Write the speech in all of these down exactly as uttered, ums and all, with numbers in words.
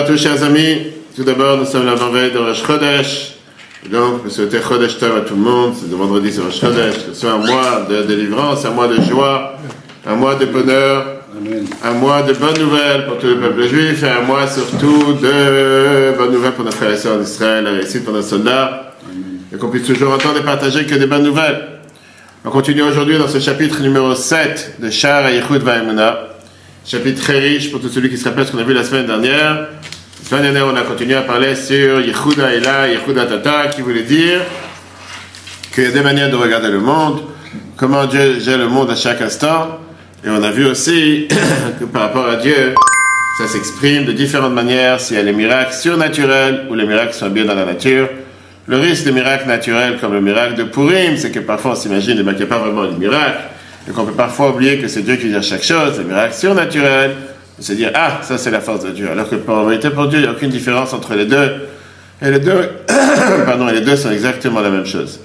tous, chers amis. Tout d'abord, nous sommes la veille de Rosh Chodesh. Donc, je souhaite Chodesh Tov à tout le monde. C'est le vendredi, c'est Rosh Chodesh. Que ce soit un mois de délivrance, un mois de joie, un mois de bonheur, Amen. Un mois de bonnes nouvelles pour tout le peuple juif et un mois surtout de bonnes nouvelles pour nos frères et sœurs d'Israël, la réussite pour nos soldats. Amen. Et qu'on puisse toujours entendre et partager que des bonnes nouvelles. On continue aujourd'hui dans ce chapitre numéro sept de Sha'ar HaYichud VaEmunah. Chapitre très riche pour tout celui qui se rappelle ce qu'on a vu la semaine dernière. La semaine dernière, on a continué à parler sur Yichud HaElah, Yichud HaTata, qui voulait dire qu'il y a des manières de regarder le monde, comment Dieu gère le monde à chaque instant. Et on a vu aussi que par rapport à Dieu, ça s'exprime de différentes manières, s'il y a les miracles surnaturels ou les miracles qui sont bien dans la nature. Le risque des miracles naturels, comme le miracle de Purim, c'est que parfois on s'imagine qu'il n'y a pas vraiment de miracles. Et qu'on peut parfois oublier que c'est Dieu qui gère chaque chose, les miracles surnaturels, et se dire, ah, ça c'est la force de Dieu. Alors que en vérité, pour Dieu, il n'y a aucune différence entre les deux. Et les deux, pardon, et les deux sont exactement la même chose.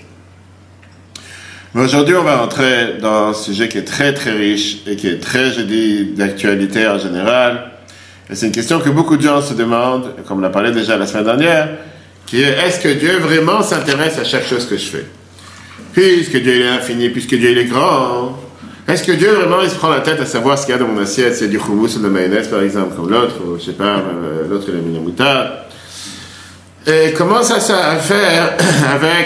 Mais aujourd'hui, on va rentrer dans un sujet qui est très très riche et qui est très, je dis, d'actualité en général. Et c'est une question que beaucoup de gens se demandent, comme on a parlé déjà la semaine dernière, qui est, est-ce que Dieu vraiment s'intéresse à chaque chose que je fais? Puisque Dieu il est infini, puisque Dieu il est grand, est-ce que Dieu vraiment il se prend la tête à savoir ce qu'il y a dans mon assiette, s'il y a du hummus ou de la mayonnaise par exemple, comme l'autre, ou je sais pas, euh, l'autre il a mis la moutarde. Et comment ça, ça a à faire avec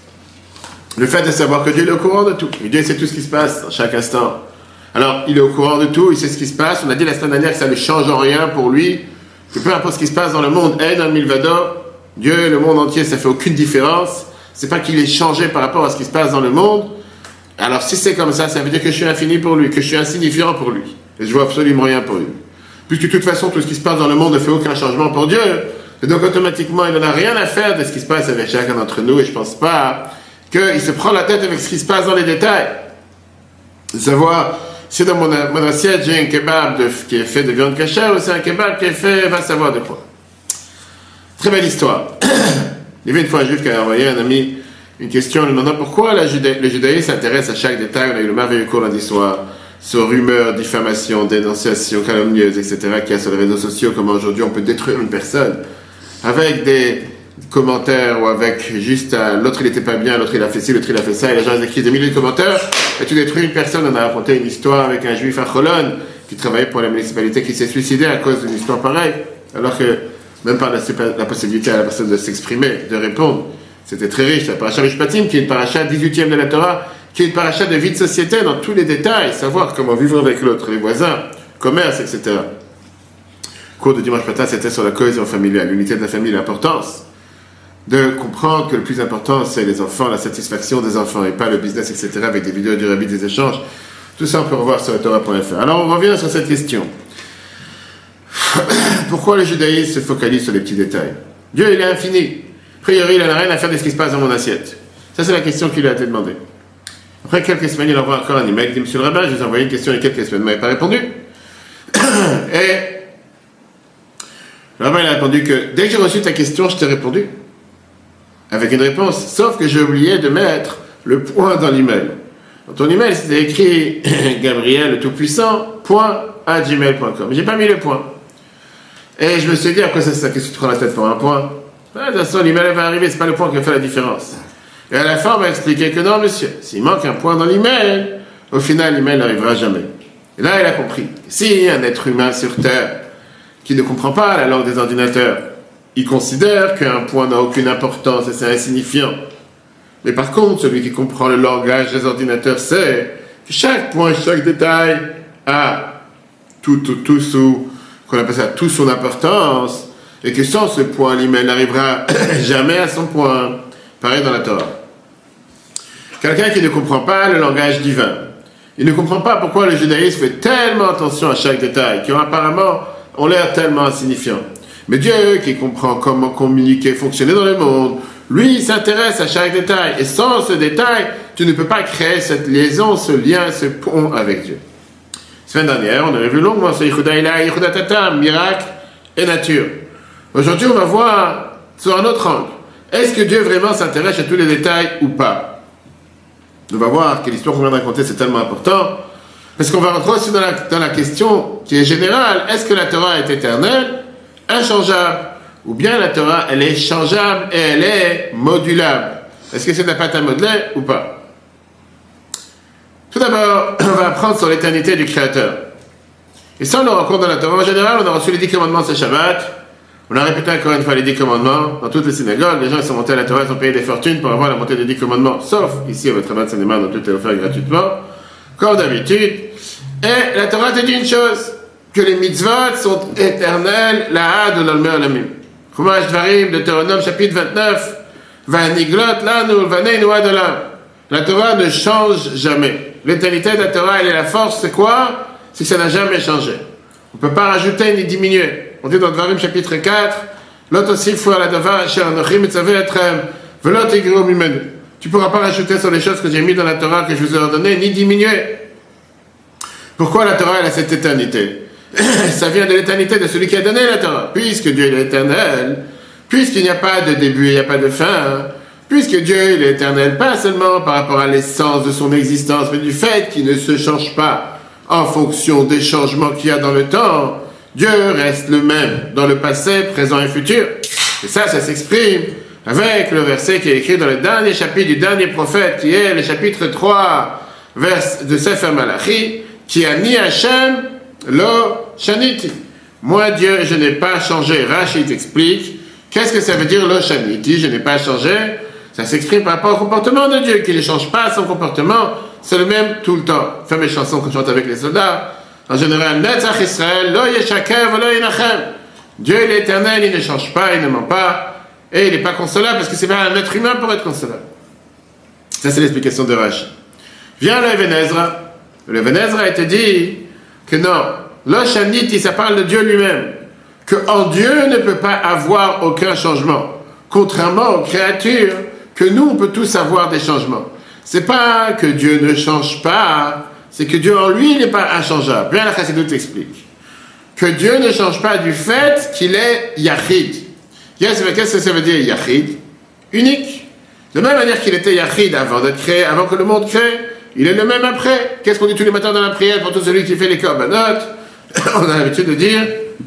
le fait de savoir que Dieu est au courant de tout. Et Dieu sait tout ce qui se passe dans chaque instant. Alors, il est au courant de tout, il sait ce qui se passe. On a dit la semaine dernière que ça ne change en rien pour lui, que peu importe ce qui se passe dans le monde, et dans le Milvado, Dieu et le monde entier, ça fait aucune différence. C'est pas qu'il est changé par rapport à ce qui se passe dans le monde. Alors si c'est comme ça, ça veut dire que je suis infini pour lui, que je suis insignifiant pour lui. Et je vois absolument rien pour lui. Puisque de toute façon, tout ce qui se passe dans le monde ne fait aucun changement pour Dieu. Et donc automatiquement, il n'en a rien à faire de ce qui se passe avec chacun d'entre nous. Et je pense pas qu'il se prend la tête avec ce qui se passe dans les détails. De savoir, si dans mon, mon assiette, j'ai un kebab de, qui est fait de viande cachère ou c'est un kebab qui est fait, va savoir de quoi. Très belle histoire. Il y avait une fois un juif qui a envoyé un ami une question en lui demandant pourquoi la juda- le judaïsme s'intéresse à chaque détail. On a eu le merveilleux cours lundi soir sur rumeurs, diffamations, dénonciations calomnieuses, et cetera qu'il y a sur les réseaux sociaux, comment aujourd'hui on peut détruire une personne avec des commentaires ou avec juste euh, l'autre il n'était pas bien, l'autre il a fait ci, l'autre il a fait ça, et les gens écrivent des milliers de commentaires et tu détruis une personne. On a raconté une histoire avec un juif à Cholon qui travaillait pour la municipalité qui s'est suicidé à cause d'une histoire pareille, alors que même pas la, la possibilité à la personne de s'exprimer, de répondre. C'était très riche. La paracha Mishpatim, qui est une paracha dix-huitième de la Torah, qui est une paracha de vie de société dans tous les détails, savoir comment vivre avec l'autre, les voisins, commerce, et cetera. Le cours de dimanche matin, c'était sur la cohésion familiale, l'unité de la famille, l'importance de comprendre que le plus important, c'est les enfants, la satisfaction des enfants, et pas le business, et cetera, avec des vidéos du Rabbi, des échanges. Tout ça, on peut revoir sur la Torah point F R. Alors, on revient sur cette question. Pourquoi le judaïsme se focalise sur les petits détails? Dieu, il est infini. A priori, il n'a rien à faire de ce qui se passe dans mon assiette. Ça, c'est la question qui lui a été demandée. Après quelques semaines, il envoie encore un email. Il dit, Monsieur le rabbin, je vous ai envoyé une question il y a quelques semaines. Vous ne m'avez pas répondu. Et le rabbin, il a répondu que dès que j'ai reçu ta question, je t'ai répondu. Avec une réponse. Sauf que j'ai oublié de mettre le point dans l'email. Dans ton email, c'était écrit Gabriel le Tout-Puissant, point à gmail point com. J'ai pas mis le point. Et je me suis dit, après ça, c'est ça, qu'est-ce que tu te prends la tête pour un point? Ah, de toute façon, l'email va arriver, c'est pas le point qui fait la différence. Et à la fin, on m'a expliqué que non, monsieur, s'il manque un point dans l'email, au final, l'email n'arrivera jamais. Et là, il a compris. Si un être humain sur Terre qui ne comprend pas la langue des ordinateurs, il considère qu'un point n'a aucune importance et c'est insignifiant. Mais par contre, celui qui comprend le langage des ordinateurs sait que chaque point, chaque détail a tout, tout, tout sous, qu'on appelle ça, tout son importance. Et que sans ce point, l'email n'arrivera jamais à son point. Pareil dans la Torah. Quelqu'un qui ne comprend pas le langage divin, il ne comprend pas pourquoi le judaïsme fait tellement attention à chaque détail, qui ont apparemment ont l'air tellement insignifiants. Mais Dieu, qui comprend comment communiquer, fonctionner dans le monde, lui, il s'intéresse à chaque détail. Et sans ce détail, tu ne peux pas créer cette liaison, ce lien, ce pont avec Dieu. La semaine dernière, on avait vu longuement sur Yichud HaElah, Yichud HaTata, miracle et nature. Aujourd'hui, on va voir sur un autre angle. Est-ce que Dieu vraiment s'intéresse à tous les détails ou pas? On va voir que l'histoire qu'on vient de raconter, c'est tellement important. Parce qu'on va rentrer aussi dans la, dans la question qui est générale. Est-ce que la Torah est éternelle? inchangeable, ou bien la Torah, elle est changeable et elle est modulable. Est-ce que c'est de la pâte à modeler ou pas? Tout d'abord, on va apprendre sur l'éternité du Créateur. Et ça, on le rencontre dans la Torah. En général, on a reçu les dix commandements ce Shabbat. On a répété encore une fois les dix commandements dans toutes les synagogues. Les gens ils sont montés à la Torah, ils ont payé des fortunes pour avoir la montée des dix commandements, sauf ici à votre Rabat Saint-Néman, dont tout est offert gratuitement, comme d'habitude. Et la Torah te dit une chose, que les mitzvot sont éternels, la had ou l'olmer alamim. Chumash Dvarim, Deutéronome, chapitre vingt-neuf, Vaniglot, lanu, vaneinu ad olam. La Torah ne change jamais. L'éternité de la Torah, elle est la force, c'est quoi? C'est que ça n'a jamais changé. On ne peut pas rajouter ni diminuer. On dit dans Dvarim chapitre quatre, Lot osifu ala davar asher anochi mitzaveh etrem, velot igru mimenu. Tu ne pourras pas rajouter sur les choses que j'ai mis dans la Torah que je vous ai ordonnées, ni diminuer. Pourquoi la Torah elle a cette éternité? Ça vient de l'éternité de celui qui a donné la Torah. Puisque Dieu est éternel, puisqu'il n'y a pas de début, il n'y a pas de fin, puisque Dieu est éternel, pas seulement par rapport à l'essence de son existence, mais du fait qu'il ne se change pas en fonction des changements qu'il y a dans le temps, Dieu reste le même dans le passé, présent et futur. Et ça, ça s'exprime avec le verset qui est écrit dans le dernier chapitre du dernier prophète, qui est le chapitre trois vers de Sefer Malachi, qui a ni Hachem, lo shaniti. Moi, Dieu, je n'ai pas changé. Rachid explique, qu'est-ce que ça veut dire lo shaniti, je n'ai pas changé? Ça s'exprime par rapport au comportement de Dieu, qui ne change pas son comportement, c'est le même tout le temps. Fameux chanson qu'on chante avec les soldats. En général, Netzach Israël, lo yeshakev, lo yinachem. Dieu est l'éternel, il ne change pas, il ne ment pas, et il n'est pas consolable, parce que c'est pas un être humain pour être consolable. Ça, c'est l'explication de Rashi. Vient le Even Ezra. Le Even Ezra, il te dit que non, lo shaniti, ça parle de Dieu lui-même, que en Dieu ne peut pas avoir aucun changement, contrairement aux créatures, que nous, on peut tous avoir des changements. C'est pas que Dieu ne change pas, c'est que Dieu en lui n'est pas inchangeable. Bien la Chassidut t'explique. Que Dieu ne change pas du fait qu'il est Yachid. Qu'est-ce que ça veut dire Yachid? Unique. De la même manière qu'il était Yachid avant d'être créé, avant que le monde crée, il est le même après. Qu'est-ce qu'on dit tous les matins dans la prière pour tout celui qui fait les korbanot? On a l'habitude de dire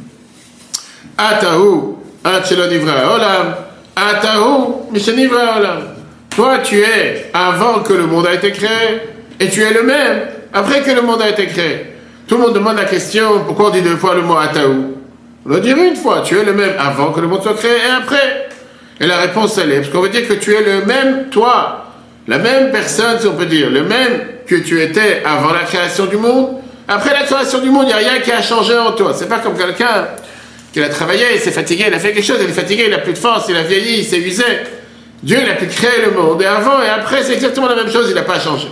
Atahu, Atchelo Nivra Olam, Atahu, Mishenivra Olam. Toi, tu es avant que le monde a été créé, et tu es le même après que le monde a été créé. Tout le monde demande la question, pourquoi on dit deux fois le mot Atahu? On va dire une fois, tu es le même avant que le monde soit créé et après. Et la réponse, elle est, parce qu'on veut dire que tu es le même, toi, la même personne, si on peut dire, le même que tu étais avant la création du monde. Après la création du monde, il n'y a rien qui a changé en toi. C'est pas comme quelqu'un qui a travaillé, il s'est fatigué, il a fait quelque chose, il est fatigué, il n'a plus de force, il a vieilli, il s'est usé. Dieu, il a pu créer le monde. Et avant et après, c'est exactement la même chose, il n'a pas changé.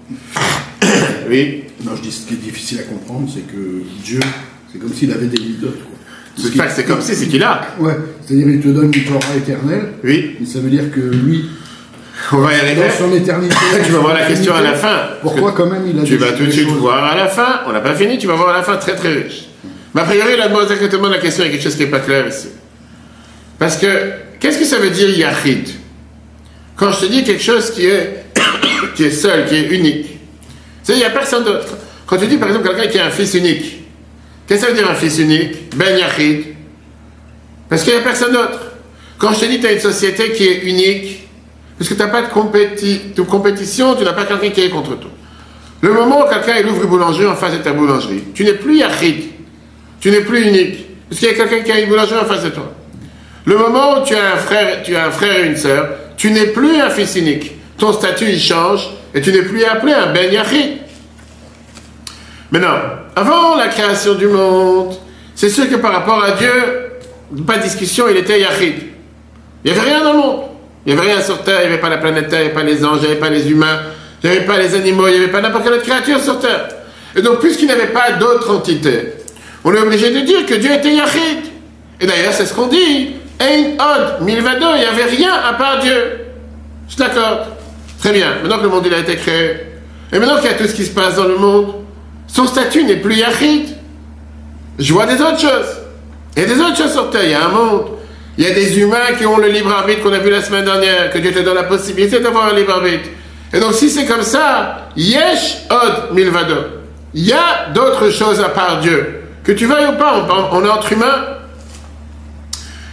Oui. Non, je dis ce qui est difficile à comprendre, c'est que Dieu, c'est comme s'il avait des lidotes, quoi. C'est pas que c'est comme si, c'est qu'il a. Ouais, c'est-à-dire il te donne une Torah éternelle. Oui. Et ça veut dire que lui, on va y arriver. Dans son éternité. Tu vas voir la question à la fin. Pourquoi quand même il a Tu des vas tout de suite choses. voir à la fin. On n'a pas fini, tu vas voir à la fin très très riche. Mais a priori, là, moi, exactement la question, il y a quelque chose qui n'est pas clair ici. Parce que, qu'est-ce que ça veut dire Yachid? Quand je te dis quelque chose qui est, qui est seul, qui est unique, c'est il n'y a personne d'autre. Quand tu dis par exemple quelqu'un qui a un fils unique, qu'est-ce que ça veut dire un fils unique? Ben Yachid. Parce qu'il n'y a personne d'autre. Quand je te dis que tu as une société qui est unique, parce que tu n'as pas de, compéti- de compétition, tu n'as pas quelqu'un qui est contre toi. Le moment où quelqu'un il ouvre une boulangerie en face de ta boulangerie, tu n'es plus Yachid. Tu n'es plus unique. Parce qu'il y a quelqu'un qui a une boulangerie en face de toi. Le moment où tu as un frère, tu as un frère et une sœur, tu n'es plus un fils unique. Ton statut il change et tu n'es plus appelé un Ben Yachid. Maintenant, avant la création du monde, c'est sûr que par rapport à Dieu, pas de discussion, il était Yachid. Il n'y avait rien dans le monde. Il n'y avait rien sur Terre, il n'y avait pas la planète Terre, il n'y avait pas les anges, il n'y avait pas les humains, il n'y avait pas les animaux, il n'y avait pas n'importe quelle autre créature sur Terre. Et donc, puisqu'il n'y avait pas d'autre entité, on est obligé de dire que Dieu était Yachid. Et d'ailleurs, c'est ce qu'on dit. Ein od milvado, il n'y avait rien à part Dieu. Je t'accorde. Très bien. Maintenant que le monde il a été créé, et maintenant qu'il y a tout ce qui se passe dans le monde, son statut n'est plus Yachid. Je vois des autres choses. Il y a des autres choses sur Terre. Il y a un monde. Il y a des humains qui ont le libre arbitre qu'on a vu la semaine dernière, que Dieu te donne la possibilité d'avoir un libre arbitre. Et donc si c'est comme ça, yesh od milvado. Il y a d'autres choses à part Dieu. Que tu veuilles ou pas, on, on est entre humains.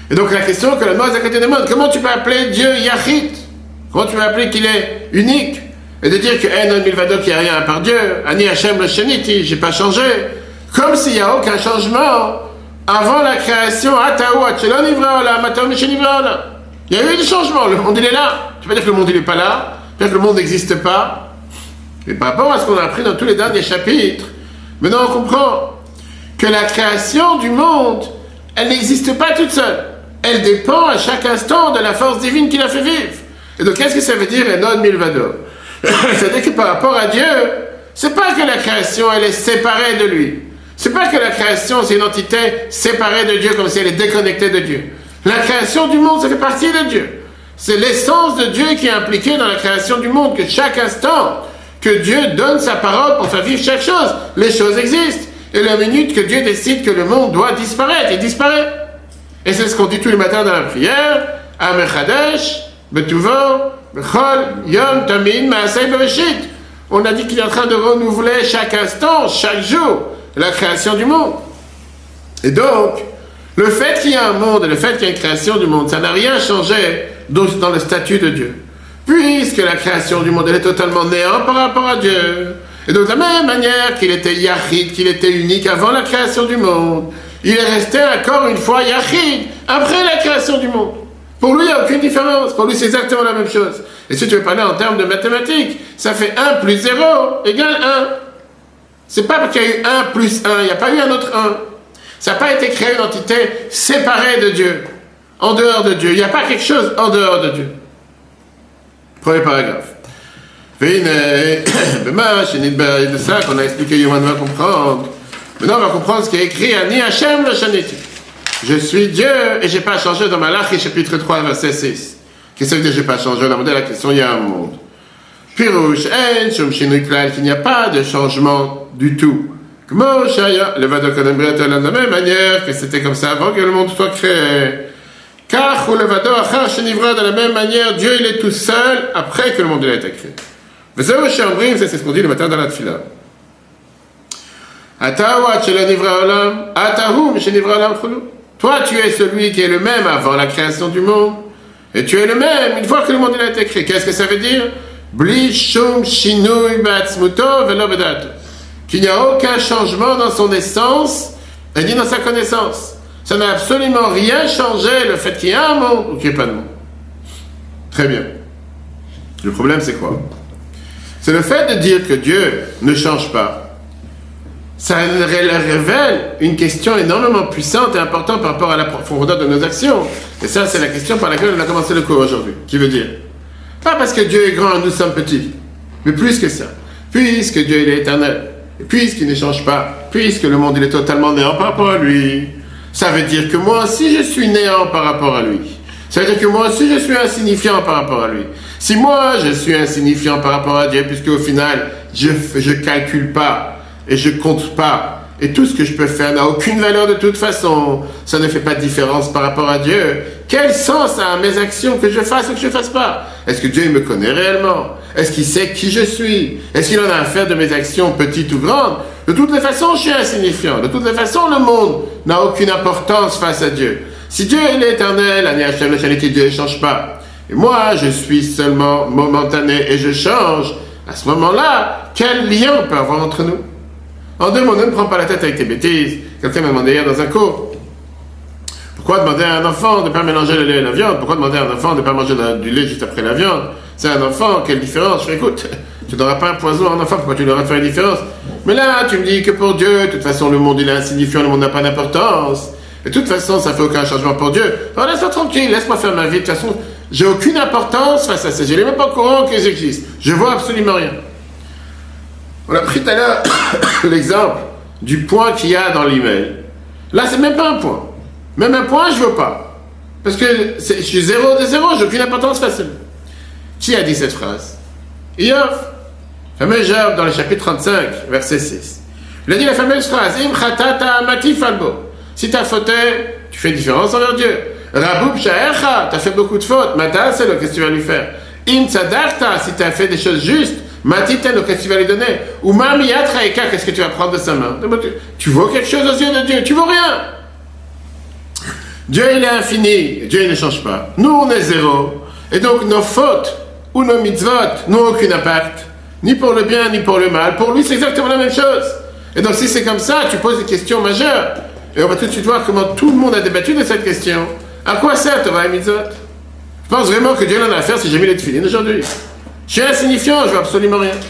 Et donc la question que la Noise à côté demande, comment tu peux appeler Dieu Yachid? Comment tu peux appeler qu'il est unique? Et de dire que Enon Milvado, qu'il n'y a rien à part Dieu, Ani Hashem le Sheniti, j'ai pas changé. Comme s'il n'y a aucun changement avant la création, Ataou, Atchelon Ivra Olam, Ataou Mishen Ivra Olam. Il y a eu des changements, le monde il est là. Tu peux dire que le monde il n'est pas là, tu peux dire que le monde n'existe pas. Mais par rapport à ce qu'on a appris dans tous les derniers chapitres, maintenant on comprend que la création du monde, elle n'existe pas toute seule. Elle dépend à chaque instant de la force divine qui la fait vivre. Et donc, qu'est-ce que ça veut dire, Enon Milvado? C'est-à-dire que par rapport à Dieu, c'est pas que la création, elle est séparée de lui. C'est pas que la création, c'est une entité séparée de Dieu, comme si elle est déconnectée de Dieu. La création du monde, ça fait partie de Dieu. C'est l'essence de Dieu qui est impliquée dans la création du monde, que chaque instant, que Dieu donne sa parole pour faire vivre chaque chose. Les choses existent. Et la minute que Dieu décide que le monde doit disparaître, il disparaît. Et c'est ce qu'on dit tous les matins dans la prière. Amechadesh, Betuvo, Bechol, Yom, Tamin, Maasei, Bereshit. On a dit qu'il est en train de renouveler chaque instant, chaque jour, la création du monde. Et donc, le fait qu'il y a un monde et le fait qu'il y a une création du monde, ça n'a rien changé dans le statut de Dieu. Puisque la création du monde, elle est totalement néant par rapport à Dieu. Et donc, de la même manière qu'il était Yachid, qu'il était unique avant la création du monde, il est resté encore une fois Yachid après la création du monde. Pour lui, il n'y a aucune différence. Pour lui, c'est exactement la même chose. Et si tu veux parler en termes de mathématiques, ça fait un plus zéro égale un. C'est pas parce qu'il y a eu un plus un, il n'y a pas eu un autre un. Ça n'a pas été créé une entité séparée de Dieu, en dehors de Dieu. Il n'y a pas quelque chose en dehors de Dieu. Premier paragraphe. C'est ça qu'on a expliqué, on va comprendre. Maintenant, on va comprendre ce qui est écrit à Ni Hashem le Shaniti. Je suis Dieu et je n'ai pas changé dans Malachi chapitre trois, verset six. Qu'est-ce que ça veut dire je n'ai pas changé? On a demandé la question, il y a un monde. Pirouche, En, Shum Shinui Klal, qu'il n'y a pas de changement du tout. Kmo Shaya, le Vadokonembriat, de la même manière que c'était comme ça avant que le monde soit créé. Car, ou le Vado Achar Shenivra, de la même manière, Dieu il est tout seul après que le monde a été créé. C'est ce qu'on dit le matin dans la Tfila. Toi, tu es celui qui est le même avant la création du monde. Et tu es le même une fois que le monde a été créé. Qu'est-ce que ça veut dire? Qu'il n'y a aucun changement dans son essence et ni dans sa connaissance. Ça n'a absolument rien changé le fait qu'il y ait un monde ou qu'il n'y ait pas de monde. Très bien. Le problème, c'est quoi? C'est le fait de dire que Dieu ne change pas. Ça révèle une question énormément puissante et importante par rapport à la profondeur de nos actions. Et ça, c'est la question par laquelle on a commencé le cours aujourd'hui. Qui veut dire, pas parce que Dieu est grand, nous sommes petits, mais plus que ça. Puisque Dieu il est éternel, et puisqu'il ne change pas, puisque le monde il est totalement néant par rapport à lui, ça veut dire que moi aussi je suis néant par rapport à lui. Ça veut dire que moi aussi je suis insignifiant par rapport à lui. Si moi je suis insignifiant par rapport à Dieu, puisque au final je je calcule pas et je compte pas, et tout ce que je peux faire n'a aucune valeur de toute façon, ça ne fait pas de différence par rapport à Dieu. Quel sens a mes actions, que je fasse ou que je ne fasse pas? Est-ce que Dieu il me connaît réellement? Est-ce qu'il sait qui je suis? Est-ce qu'il en a à faire de mes actions petites ou grandes? De toutes les façons, je suis insignifiant. De toutes les façons, le monde n'a aucune importance face à Dieu. Si Dieu est l'éternel, Dieu ne change pas. Et moi, je suis seulement momentané et je change. À ce moment-là, quel lien on peut avoir entre nous? En deux mots, ne me prends pas la tête avec tes bêtises. Quelqu'un m'a demandé hier dans un cours, pourquoi demander à un enfant de ne pas mélanger le lait et la viande? Pourquoi demander à un enfant de ne pas manger du lait juste après la viande? C'est un enfant, quelle différence? Je fais, écoute, tu n'auras pas un poison à un enfant, pourquoi tu leur as fait une différence? Mais là, tu me dis que pour Dieu, de toute façon, le monde il est insignifiant, le monde n'a pas d'importance. Et de toute façon, ça ne fait aucun changement pour Dieu. Alors laisse-moi tranquille, laisse-moi faire ma vie. De toute façon, j'ai aucune importance face à ça. Je n'ai même pas au courant qu'ils existent. Je vois absolument rien. On a pris tout à l'heure l'exemple du point qu'il y a dans l'email. Là, c'est même pas un point. Même un point, je veux pas. Parce que je suis zéro de zéro, j'ai aucune importance face à lui. Qui a dit cette phrase? Iov. Fameux Job dans le chapitre trente-cinq, verset six. Il a dit la fameuse phrase, Im chatata matif albo. Si tu as fauté, tu fais une différence envers Dieu. Raboub sha'echa, tu as fait beaucoup de fautes. Mata, c'est le qu'est-ce que tu vas lui faire? Im tzadakta, si tu as fait des choses justes. Matiten, qu'est-ce que tu vas lui donner? Ou mamiyatraika, qu'est-ce que tu vas prendre de sa main? Tu, tu vaux quelque chose aux yeux de Dieu, tu vaux rien. Dieu, il est infini. Dieu, il ne change pas. Nous, on est zéro. Et donc, nos fautes ou nos mitzvot n'ont aucun impact. Ni pour le bien, ni pour le mal. Pour lui, c'est exactement la même chose. Et donc, si c'est comme ça, tu poses des questions majeures. Et on va tout de suite voir comment tout le monde a débattu de cette question. À quoi sert Torah et mitzvot? Je pense vraiment que Dieu en a à faire si j'ai mis les tefillines aujourd'hui. Je suis insignifiant, je ne veux absolument rien.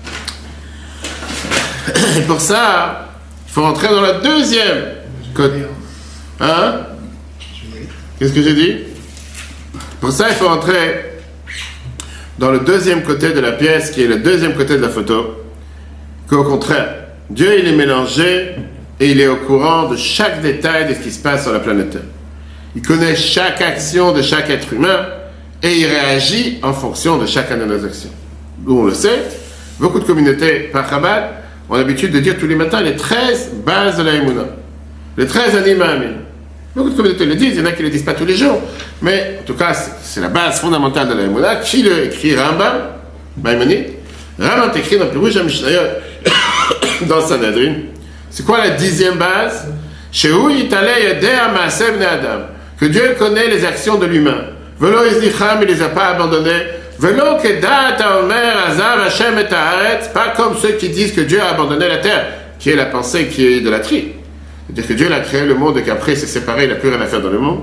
Et pour ça, il faut rentrer dans la deuxième côté. Hein? Qu'est-ce que j'ai dit? Pour ça, il faut rentrer dans le deuxième côté de la pièce, qui est le deuxième côté de la photo, qu'au contraire, Dieu, il est mélangé et il est au courant de chaque détail de ce qui se passe sur la planète Terre. Il connaît chaque action de chaque être humain et il réagit en fonction de chacune de nos actions. Nous, on le sait, beaucoup de communautés par Chabad ont l'habitude de dire tous les matins les treize bases de la Emouna, les treize anima amin. Beaucoup de communautés le disent, il y en a qui ne le disent pas tous les jours, mais en tout cas, c'est, c'est la base fondamentale de la Emouna. Qui le écrit? Rambam, Maïmonide. Rambam écrit dans le Pirouj HaMishnayot, dans Sanhedrin. C'est quoi la dixième base? Shehu yitaleh yadeh ha'maaseh bnei adam. Que Dieu connaît les actions de l'humain. Velo izlicham, il ne les a pas abandonnés. Velo kedat ha'omer azav Hashem et haaretz. Pas comme ceux qui disent que Dieu a abandonné la terre, qui est la pensée qui est idolâtrie. C'est-à-dire que Dieu a créé le monde et qu'après il s'est séparé, il n'a plus rien à faire dans le monde.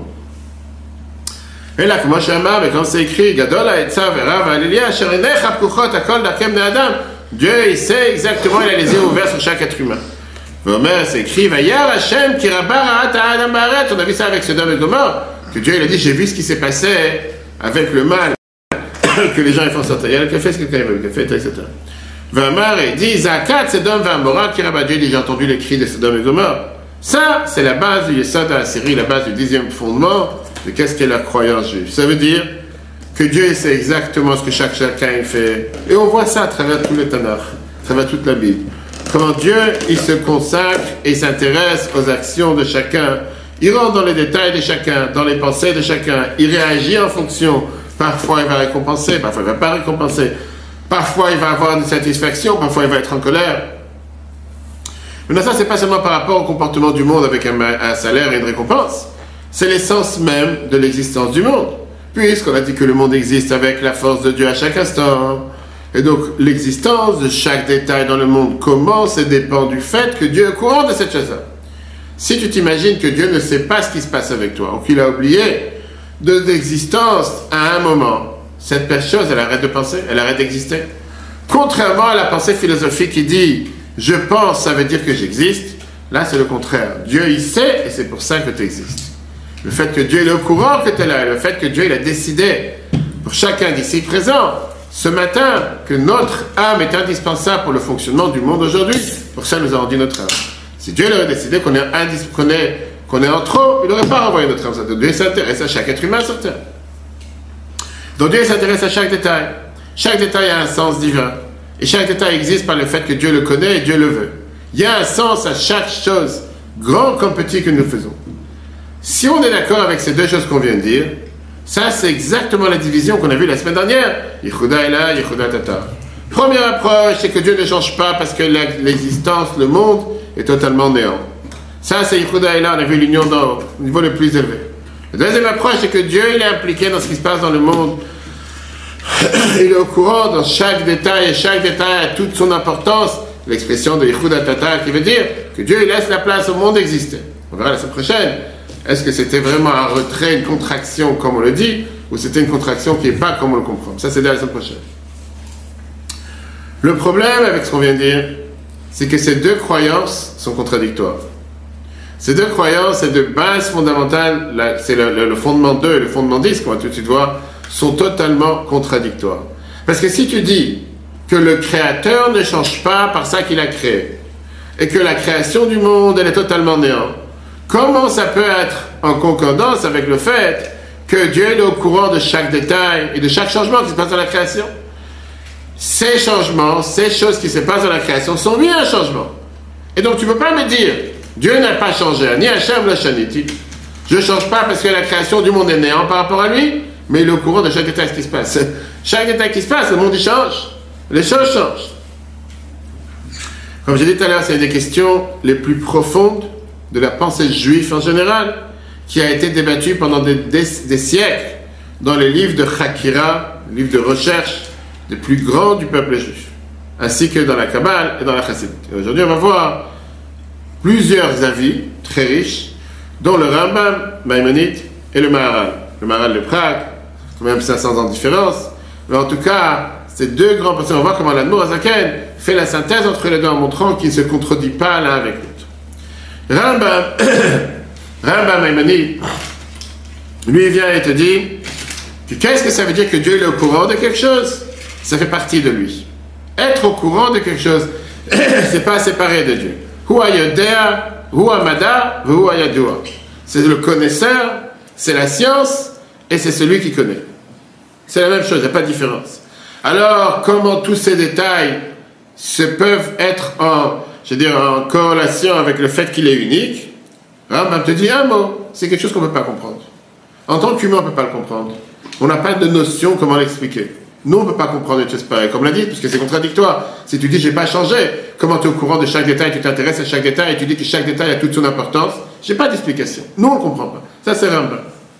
Et là, comme Shama, mais quand c'est écrit, Gadol ha'etza v'rav ha'alilia, asher einecha pkuchot hakol darkem bnei adam. Dieu, il sait exactement, il a les yeux ouverts sur chaque être humain. Omer, c'est écrit, Vayar Hashem ki rabba ra'at ha'adam ba'aretz. On a vu ça avec Sodome et Gomorrhe, que Dieu, il a dit, j'ai vu ce qui s'est passé avec le mal que les gens ils font sortir. Il y a le café, ce que quelqu'un veut, le café, et cetera. Vamar, il dit, Zakat, Sodome, Vamora, qui rabba. Dieu dit, j'ai entendu les cris de Sodome et Gomorrhe. Ça, c'est la base du Yesod de la série, la base du dixième fondement de qu'est-ce qu'est la croyance juive. Ça veut dire que Dieu sait exactement ce que chaque chacun fait. Et on voit ça à travers tout le Tanakh, à travers toute la Bible. Comment Dieu, il se consacre et s'intéresse aux actions de chacun. Il rentre dans les détails de chacun, dans les pensées de chacun. Il réagit en fonction. Parfois, il va récompenser, parfois, il ne va pas récompenser. Parfois, il va avoir une satisfaction, parfois, il va être en colère. Maintenant, ça, c'est pas seulement par rapport au comportement du monde avec un, un salaire et une récompense. C'est l'essence même de l'existence du monde. Puisqu'on a dit que le monde existe avec la force de Dieu à chaque instant. Et donc, l'existence de chaque détail dans le monde commence et dépend du fait que Dieu est au courant de cette chose-là. Si tu t'imagines que Dieu ne sait pas ce qui se passe avec toi, ou qu'il a oublié de l'existence à un moment, cette chose, elle arrête de penser, elle arrête d'exister. Contrairement à la pensée philosophique qui dit « je pense, ça veut dire que j'existe », là c'est le contraire. Dieu, il sait, et c'est pour ça que tu existes. Le fait que Dieu est au courant que tu es là, et le fait que Dieu il a décidé pour chacun d'ici présent, ce matin, que notre âme est indispensable pour le fonctionnement du monde aujourd'hui. Pour ça, nous avons dit notre âme. Si Dieu aurait décidé qu'on est, indis- qu'on est, qu'on est en trop, il n'aurait pas renvoyé notre âme. Dieu s'intéresse à chaque être humain sur terre. Donc Dieu s'intéresse à chaque détail. Chaque détail a un sens divin. Et chaque détail existe par le fait que Dieu le connaît et Dieu le veut. Il y a un sens à chaque chose, grand comme petit, que nous faisons. Si on est d'accord avec ces deux choses qu'on vient de dire, ça, c'est exactement la division qu'on a vue la semaine dernière. Yehuda est là, Yehuda tata. Première approche, c'est que Dieu ne change pas parce que l'existence, le monde, est totalement néant. Ça, c'est Yehuda est là, on a vu l'union d'en haut, au niveau le plus élevé. La deuxième approche, c'est que Dieu, il est impliqué dans ce qui se passe dans le monde. Il est au courant dans chaque détail, et chaque détail a toute son importance. L'expression de Yehuda tata qui veut dire que Dieu, il laisse la place au monde exister. On verra la semaine prochaine. Est-ce que c'était vraiment un retrait, une contraction comme on le dit, ou c'était une contraction qui n'est pas comme on le comprend? Ça, c'est dès la semaine prochaine. Le problème avec ce qu'on vient de dire, c'est que ces deux croyances sont contradictoires. Ces deux croyances, ces deux bases fondamentales, là, c'est le, le, le fondement deux et le fondement dix, qu'on va tout de suite voir, sont totalement contradictoires. Parce que si tu dis que le Créateur ne change pas par ça qu'il a créé, et que la création du monde, elle est totalement néant, comment ça peut être en concordance avec le fait que Dieu est au courant de chaque détail et de chaque changement qui se passe dans la création? Ces changements, ces choses qui se passent dans la création sont liés à un changement. Et donc tu ne peux pas me dire, Dieu n'a pas changé, ni Hachem le Shaniti. Je ne change pas parce que la création du monde est néant par rapport à lui, mais il est au courant de chaque détail qui se passe. Chaque détail qui se passe, le monde il change. Les choses changent. Comme j'ai dit tout à l'heure, c'est une des questions les plus profondes de la pensée juive en général, qui a été débattu pendant des, des, des siècles dans les livres de Chakira, les livres de recherche des plus grands du peuple juif, ainsi que dans la Kabbale et dans la Chassidut. Aujourd'hui, on va voir plusieurs avis très riches, dont le Rambam, Maïmonide et le Maharal. Le Maharal de Prague, quand même cinq cents ans de différence, mais en tout cas, ces deux grands personnes, on voit comment l'Admour Azaken fait la synthèse entre les deux en montrant qu'il ne se contredit pas l'un avec l'autre. Rambam, Rambam Maïmonide, lui vient et te dit que qu'est-ce que ça veut dire que Dieu est au courant de quelque chose? Ça fait partie de lui. Être au courant de quelque chose, c'est pas séparé de Dieu. Hua yodea, hua mada, hua yadua. C'est le connaisseur, c'est la science, et c'est celui qui connaît. C'est la même chose, il n'y a pas de différence. Alors, comment tous ces détails se peuvent être en, je veux dire, en corrélation avec le fait qu'il est unique? Rambam te dit un mot, c'est quelque chose qu'on ne peut pas comprendre. En tant qu'humain, on ne peut pas le comprendre. On n'a pas de notion comment l'expliquer. Nous, on ne peut pas comprendre une chose pareille, comme l'a dit, parce que c'est contradictoire. Si tu dis, j'ai pas changé, comment tu es au courant de chaque détail, tu t'intéresses à chaque détail, et tu dis que chaque détail a toute son importance, j'ai pas d'explication. Nous, on ne comprend pas. Ça, c'est Rambam.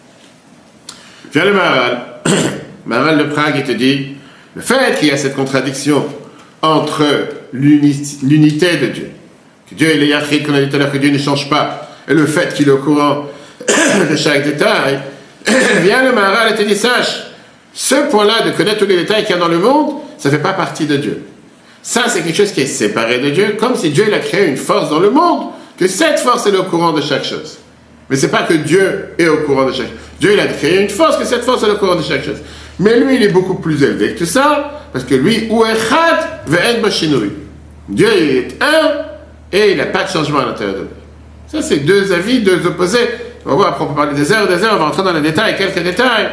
Viens le Maharal. Maharal de Prague, il te dit, le fait qu'il y a cette contradiction entre l'uni- l'unité de Dieu, que Dieu est le Yachid, qu'on a dit tout à l'heure, que Dieu ne change pas, et le fait qu'il est au courant de chaque détail, viens le Maharal et te dit, sache, ce point-là de connaître tous les détails qu'il y a dans le monde, ça ne fait pas partie de Dieu. Ça, c'est quelque chose qui est séparé de Dieu, comme si Dieu il a créé une force dans le monde, que cette force est au courant de chaque chose. Mais ce n'est pas que Dieu est au courant de chaque chose. Dieu il a créé une force, que cette force est au courant de chaque chose. Mais lui, il est beaucoup plus élevé que tout ça, parce que lui, ou echad ve'en bashinui. Dieu il est un, et il n'a pas de changement à l'intérieur de lui. Ça, c'est deux avis, deux opposés. On va voir, après on peut parler des heures, des heures, on va rentrer dans les détails, quelques détails,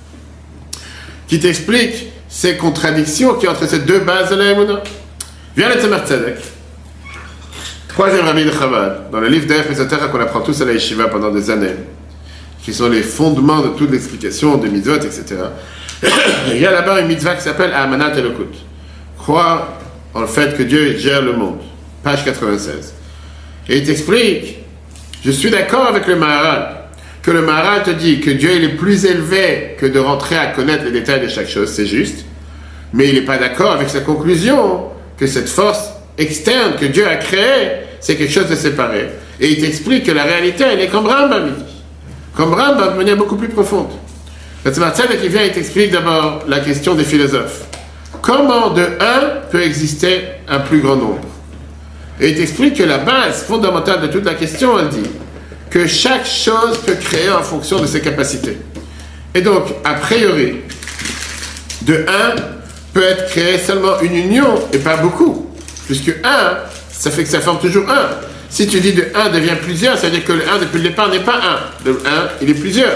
qui t'expliquent ces contradictions qui entre ces deux bases de l'Emunah. Viens le Tzemach Tzedek, troisième rabbi de Chabad, dans le livre d'Ef Mesotera qu'on apprend tous à la Yeshiva pendant des années, qui sont les fondements de toute l'explication des mitzvot, et cetera. Il y a là-bas une mitzvah qui s'appelle Amanat Elokut, croire en le fait que Dieu gère le monde, page quatre-vingt-seize. Et il t'explique, je suis d'accord avec le Maharal, que le Maharal te dit que Dieu il est plus élevé que de rentrer à connaître les détails de chaque chose, c'est juste, mais il n'est pas d'accord avec sa conclusion que cette force externe que Dieu a créée, c'est quelque chose de séparé. Et il t'explique que la réalité, elle est comme Rambam, il dit. Comme Rambam, de manière beaucoup plus profonde. Le Tzemach Tzedek qui vient, il t'explique d'abord la question des philosophes. Comment de un peut exister un plus grand nombre? Et il t'explique que la base fondamentale de toute la question, elle dit que chaque chose peut créer en fonction de ses capacités. Et donc, a priori, de un peut être créé seulement une union et pas beaucoup. Puisque un, ça fait que ça forme toujours un. Si tu dis de un devient plusieurs, ça veut dire que le un depuis le départ n'est pas un. Le un, il est plusieurs.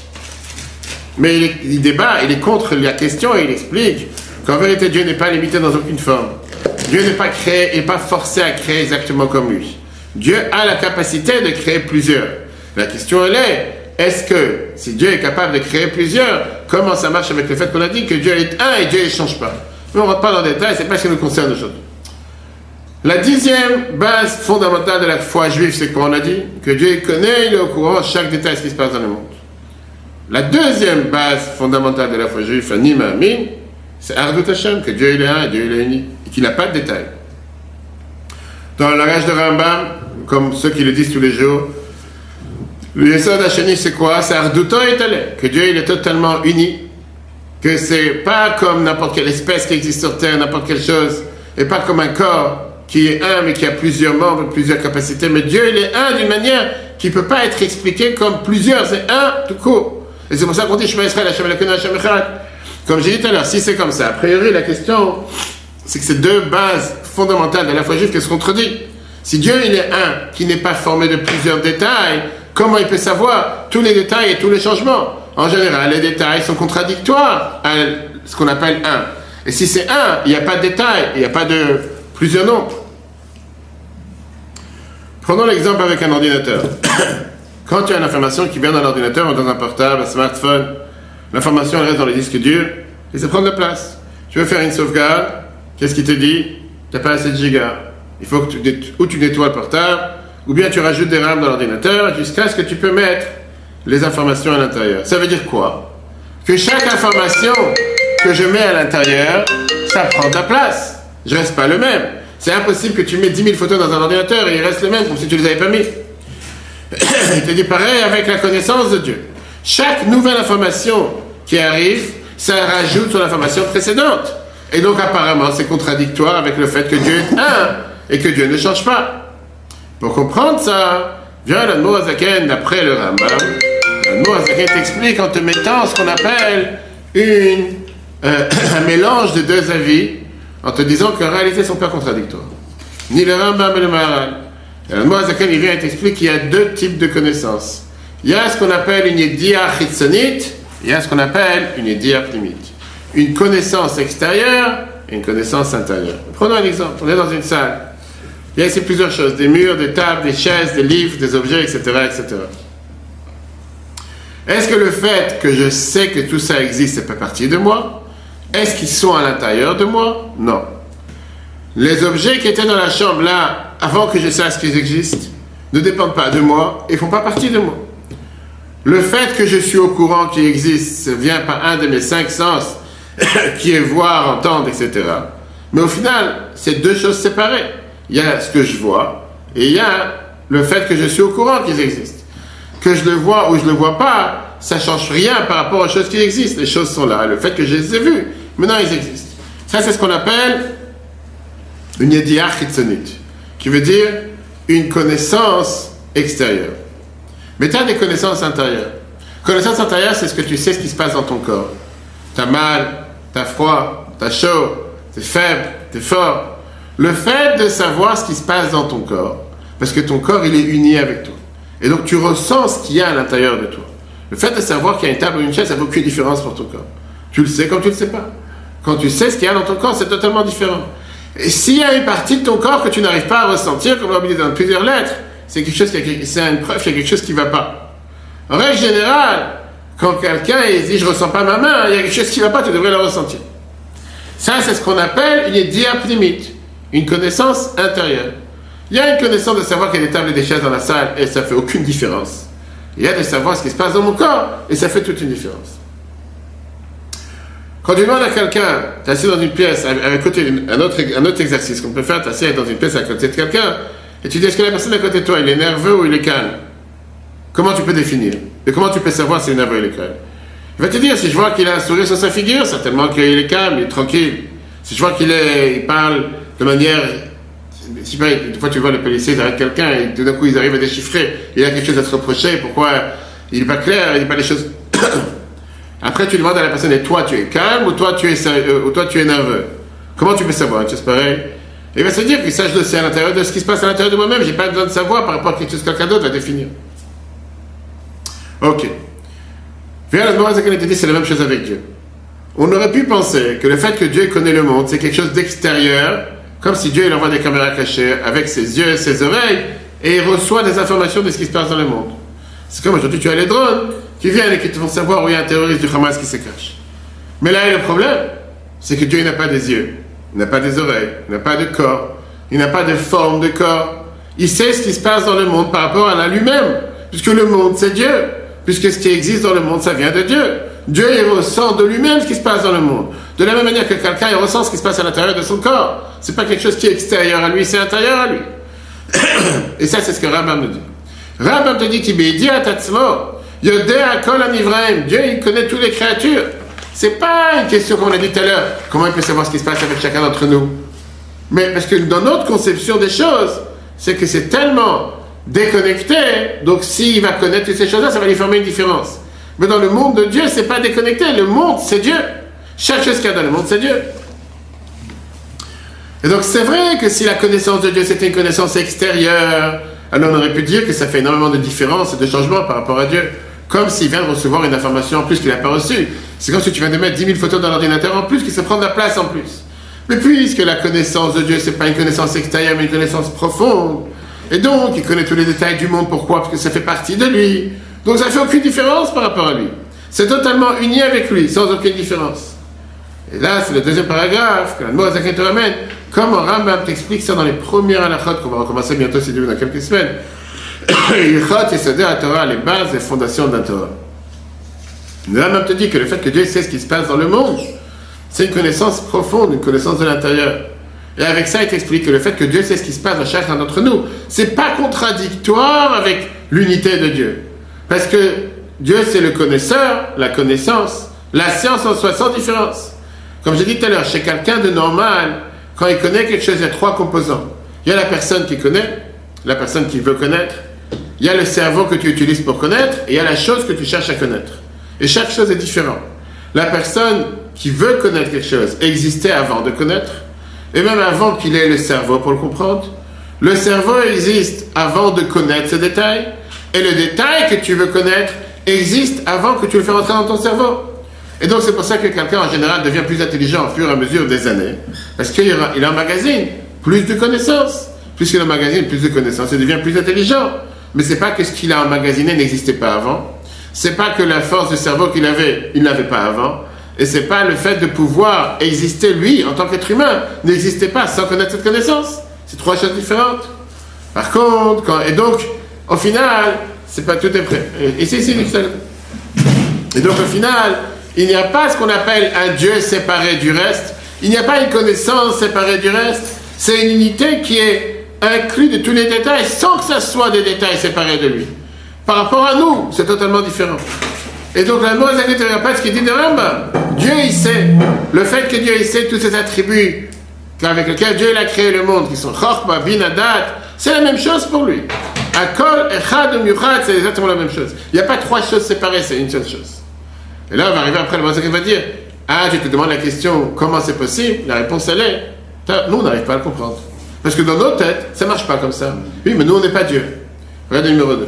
Mais il, est, il débat, il est contre la question et il explique qu'en vérité, Dieu n'est pas limité dans aucune forme. Dieu n'est pas créé et pas forcé à créer exactement comme lui. Dieu a la capacité de créer plusieurs. La question elle est, est-ce que si Dieu est capable de créer plusieurs, comment ça marche avec le fait qu'on a dit que Dieu est un et Dieu ne change pas? Mais on ne rentre pas dans les détails, ce n'est pas ce qui nous concerne aujourd'hui. La dixième base fondamentale de la foi juive, c'est quoi on a dit? Que Dieu connaît, il est au courant de chaque détail de ce qui se passe dans le monde. La deuxième base fondamentale de la foi juive, Anim Amin, c'est Ardut Hashem, que Dieu il est un et Dieu il est uni, et qu'il n'a pas de détails. Dans le langage de Rambam, comme ceux qui le disent tous les jours, le Yesod Hasheni c'est quoi? C'est Arduto Etale, que Dieu il est totalement uni, que c'est pas comme n'importe quelle espèce qui existe sur Terre, n'importe quelle chose, et pas comme un corps qui est un mais qui a plusieurs membres, plusieurs capacités, mais Dieu il est un d'une manière qui ne peut pas être expliquée comme plusieurs, c'est un tout court. Et c'est pour ça qu'on dit Shema Yisrael, Hashem Elokeinu, Hashem Echad. Comme j'ai dit tout à l'heure, si c'est comme ça, a priori la question, c'est que ces deux bases fondamentales de la foi juive qui se contredisent. Si Dieu il est un, qui n'est pas formé de plusieurs détails, comment il peut savoir tous les détails et tous les changements? En général, les détails sont contradictoires à ce qu'on appelle un. Et si c'est un, il n'y a pas de détails, il n'y a pas de plusieurs nombres. Prenons l'exemple avec un ordinateur. Quand tu as une information qui vient dans l'ordinateur ou dans un portable, un smartphone, l'information elle reste dans les disques durs et ça prend de la place. Tu veux faire une sauvegarde, qu'est-ce qu'il te dit? Tu n'as pas assez de gigas. Il faut que tu, ou tu nettoies le portable, ou bien tu rajoutes des RAM dans l'ordinateur jusqu'à ce que tu peux mettre les informations à l'intérieur. Ça veut dire quoi? Que chaque information que je mets à l'intérieur, ça prend de la place. Je reste pas le même. C'est impossible que tu mets dix mille photos dans un ordinateur et il reste le même, comme si tu les avais pas mis. Il te dit pareil avec la connaissance de Dieu. Chaque nouvelle information qui arrive, ça rajoute sur l'information précédente. Et donc apparemment, c'est contradictoire avec le fait que Dieu est un et que Dieu ne change pas. Pour comprendre ça, vient l'Admor HaZaken d'après le Rambam. L'Admor HaZaken t'explique en te mettant ce qu'on appelle une, euh, un mélange de deux avis, en te disant qu'en réalité, ils ne sont pas contradictoires. Ni le Rambam et le Maharal. L'Admor HaZaken, il vient et t'explique qu'il y a deux types de connaissances. Il y a ce qu'on appelle une Yediah Chitzonit, il y a ce qu'on appelle une Yediah Pnimit. Une connaissance extérieure et une connaissance intérieure. Prenons un exemple. On est dans une salle. Il y a ici plusieurs choses. Des murs, des tables, des chaises, des livres, des objets, et cetera, et cetera. Est-ce que le fait que je sais que tout ça existe, ça fait partie de moi? Est-ce qu'ils sont à l'intérieur de moi? Non. Les objets qui étaient dans la chambre, là, avant que je sache qu'ils existent, ne dépendent pas de moi et ne font pas partie de moi. Le fait que je suis au courant qu'ils existent vient par un de mes cinq sens, qui est voir, entendre, et cetera. Mais au final, c'est deux choses séparées. Il y a ce que je vois, et il y a le fait que je suis au courant qu'ils existent. Que je le vois ou je ne le vois pas, ça ne change rien par rapport aux choses qui existent. Les choses sont là. Le fait que je les ai vues, maintenant ils existent. Ça, c'est ce qu'on appelle une Yediah Chitzonit, qui veut dire une connaissance extérieure. Mais tu as des connaissances intérieures. Connaissance intérieure, c'est ce que tu sais ce qui se passe dans ton corps. Tu as mal, tu as froid, tu as chaud, tu es faible, tu es fort. Le fait de savoir ce qui se passe dans ton corps, parce que ton corps, il est uni avec toi. Et donc, tu ressens ce qu'il y a à l'intérieur de toi. Le fait de savoir qu'il y a une table ou une chaise, ça ne fait aucune différence pour ton corps. Tu le sais comme tu ne le sais pas. Quand tu sais ce qu'il y a dans ton corps, c'est totalement différent. Et s'il y a une partie de ton corps que tu n'arrives pas à ressentir, comme on l'a dit dans plusieurs lettres, c'est quelque chose qui a, c'est une preuve qu'il y a quelque chose qui ne va pas. En règle générale, quand quelqu'un dit « je ne ressens pas ma main », il y a quelque chose qui ne va pas, tu devrais le ressentir. Ça, c'est ce qu'on appelle une Yediah Pnimit, une connaissance intérieure. Il y a une connaissance de savoir qu'il y a des tables et des chaises dans la salle, et ça ne fait aucune différence. Il y a de savoir ce qui se passe dans mon corps, et ça fait toute une différence. Quand tu demandes à quelqu'un, tu es assis dans une pièce, avec côté, un, autre, un autre exercice qu'on peut faire, tu es assis dans une pièce à côté de quelqu'un, et tu dis, est-ce que la personne à côté de toi, il est nerveux ou il est calme? Comment tu peux définir? Et comment tu peux savoir s'il est nerveux ou il est calme? Il va te dire, si je vois qu'il a un sourire sur sa figure, certainement qu'il est calme, il est tranquille. Si je vois qu'il est, il parle de manière... Je sais pas, des fois tu vois les policiers, ils arrêtent quelqu'un et tout d'un coup ils arrivent à déchiffrer, il y a quelque chose à se reprocher, pourquoi il n'est pas clair, il n'est pas les choses... Après tu demandes à la personne, et toi tu es calme ou toi tu es, sérieux, ou toi, tu es nerveux? Comment tu peux savoir une chose pareille? Il va se dire que ça je le sais à l'intérieur de ce qui se passe à l'intérieur de moi-même, j'ai pas besoin de savoir par rapport à quelque chose que quelqu'un d'autre va définir. Ok. Viens la Gemara Zaken te dit c'est la même chose avec Dieu. On aurait pu penser que le fait que Dieu connaît le monde, c'est quelque chose d'extérieur, comme si Dieu il envoie des caméras cachées avec ses yeux et ses oreilles, et il reçoit des informations de ce qui se passe dans le monde. C'est comme aujourd'hui tu as les drones qui viennent et qui te font savoir où il y a un terroriste du Hamas qui se cache. Mais là, le problème, c'est que Dieu n'a pas des yeux, il n'a pas des oreilles, il n'a pas de corps, il n'a pas de forme de corps. Il sait ce qui se passe dans le monde par rapport à lui-même, puisque le monde c'est Dieu, puisque ce qui existe dans le monde ça vient de Dieu. Dieu il ressent de lui-même ce qui se passe dans le monde. De la même manière que quelqu'un il ressent ce qui se passe à l'intérieur de son corps. C'est pas quelque chose qui est extérieur à lui, c'est intérieur à lui. Et ça c'est ce que Rambam nous dit. Rambam te dit qu'il dit à Tatzmo, Yodea kol hanivraim, Dieu il connaît toutes les créatures. C'est pas une question comme on a dit tout à l'heure, comment il peut savoir ce qui se passe avec chacun d'entre nous. Mais parce que dans notre conception des choses, c'est que c'est tellement déconnecté, donc s'il va connaître toutes ces choses-là, ça va lui former une différence. Mais dans le monde de Dieu, c'est pas déconnecté, le monde c'est Dieu. Chaque chose qu'il y a dans le monde c'est Dieu. Et donc c'est vrai que si la connaissance de Dieu c'était une connaissance extérieure, alors on aurait pu dire que ça fait énormément de différences et de changements par rapport à Dieu. Comme s'il vient de recevoir une information en plus qu'il n'a pas reçue. C'est comme si tu viens de mettre dix mille photos dans l'ordinateur en plus, qui se prend de la place en plus. Mais puisque la connaissance de Dieu, c'est pas une connaissance extérieure, mais une connaissance profonde, et donc il connaît tous les détails du monde, pourquoi? Parce que ça fait partie de lui. Donc ça ne fait aucune différence par rapport à lui. C'est totalement uni avec lui, sans aucune différence. Et là, c'est le deuxième paragraphe que la Gemara Zaken te ramène. Comme Rambam t'explique ça dans les premières halachot, qu'on va recommencer bientôt si Dieu veut dans quelques semaines. Yichot Yesodei HaTorah, les bases et fondations de la Torah. Là même te dit que le fait que Dieu sait ce qui se passe dans le monde, c'est une connaissance profonde, une connaissance de l'intérieur. Et avec ça, il t'explique que le fait que Dieu sait ce qui se passe dans chacun d'entre nous, c'est pas contradictoire avec l'unité de Dieu. Parce que Dieu, c'est le connaisseur, la connaissance, la science en soi, sans différence. Comme j'ai dit tout à l'heure, chez quelqu'un de normal, quand il connaît quelque chose, il y a trois composants. Il y a la personne qui connaît, la personne qui veut connaître, il y a le cerveau que tu utilises pour connaître, et il y a la chose que tu cherches à connaître. Et chaque chose est différente. La personne qui veut connaître quelque chose existait avant de connaître, et même avant qu'il ait le cerveau pour le comprendre. Le cerveau existe avant de connaître ce détail, et le détail que tu veux connaître existe avant que tu le fasses rentrer dans ton cerveau. Et donc c'est pour ça que quelqu'un en général devient plus intelligent au fur et à mesure des années, parce qu'il il emmagasine plus de connaissances. Plus qu'il emmagasine plus de connaissances, il devient plus intelligent. Mais c'est pas que ce qu'il a emmagasiné n'existait pas avant. C'est pas que la force du cerveau qu'il avait, il n'avait pas avant. Et c'est pas le fait de pouvoir exister, lui, en tant qu'être humain, n'existait pas sans connaître cette connaissance. C'est trois choses différentes. Par contre, quand, et donc, au final, c'est pas tout est prêt. Et c'est ici, et donc, au final, il n'y a pas ce qu'on appelle un Dieu séparé du reste. Il n'y a pas une connaissance séparée du reste. C'est une unité qui est inclue de tous les détails sans que ça soit des détails séparés de lui. Par rapport à nous, c'est totalement différent. Et donc, la Mose, elle ne répète ce qu'il dit de Rambam. Dieu, il sait. Le fait que Dieu, il sait tous ses attributs avec lesquels Dieu, il a créé le monde, qui sont Chochma, Bin, Adat, c'est la même chose pour lui. Akol, Echad, Myuchad, c'est exactement la même chose. Il n'y a pas trois choses séparées, c'est une seule chose. Et là, on va arriver après, le Mose, il va dire, ah, je te demande la question, comment c'est possible? La réponse, elle est, nous, on n'arrive pas à le comprendre. Parce que dans nos têtes, ça ne marche pas comme ça. Oui, mais nous, on n'est pas Dieu. Regarde le numéro deux.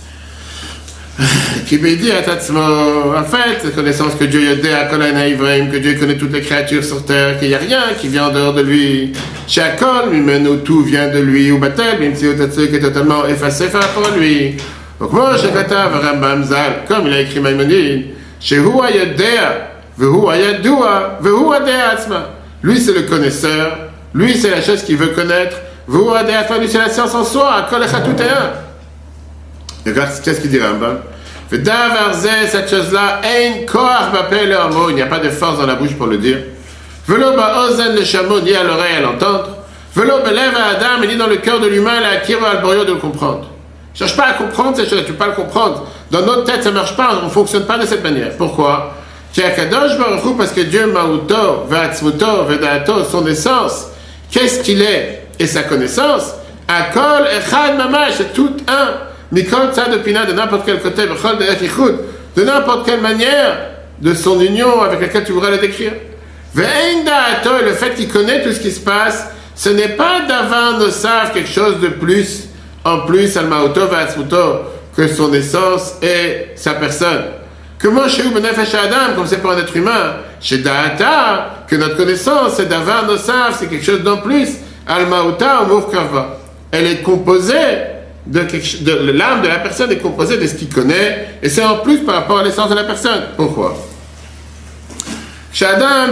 Qui veut dire, en fait, la connaissance que Dieu y a à Kolana Ibrahim, que Dieu connaît toutes les créatures sur terre, qu'il n'y a rien qui vient en dehors de lui. Chakol, mais nous, tout vient de lui, ou Batel, même si Otatsu qui est totalement effacé par rapport à lui. Donc, moi, je katav Rambam Zal, comme il a écrit Maïmonide, Shehu Ayadea, Vehu Ayadua, Vehu Adea Atzma. Lui, c'est le connaisseur. Lui, c'est la chose qu'il veut connaître. Vehu Adea Atzma, lui, c'est la science en soi. Akol Echad tout est un. Regarde, qu'est-ce qu'il dit Rambam? Cette chose-là, il n'y a pas de force dans la bouche pour le dire. Velo ba'ozen le chameau, ni à l'oreille à l'entendre. Velo belève à Adam, il dit dans le cœur de l'humain, la kiro alborio de le comprendre. Ne cherche pas à comprendre ces choses, tu ne peux pas le comprendre. Dans notre tête, ça ne marche pas, on ne fonctionne pas de cette manière. Pourquoi? Parce que Dieu, Ma'uto, Va'atzmuto, Veda'ato, son essence, qu'est-ce qu'il est et sa connaissance, Akol, Echad, Mamash, c'est tout un. Mikol Tzadopina, de n'importe quel côté, de n'importe quelle manière de son union avec laquelle tu voudrais le décrire. Le fait qu'il connaît tout ce qui se passe, ce n'est pas d'avoir nos saves quelque chose de plus, en plus, Almaoto Va'atzmuto, que son essence et sa personne. Que moi, chez Benefesh Adam, comme c'est pour un être humain, chez Da'ata, que notre connaissance, c'est d'avoir nos saves, c'est quelque chose d'en plus, Almaota Umurkava. Elle est composée de, quelque, de l'âme de la personne est composée de ce qu'il connaît, et c'est en plus par rapport à l'essence de la personne. Pourquoi? Shadam,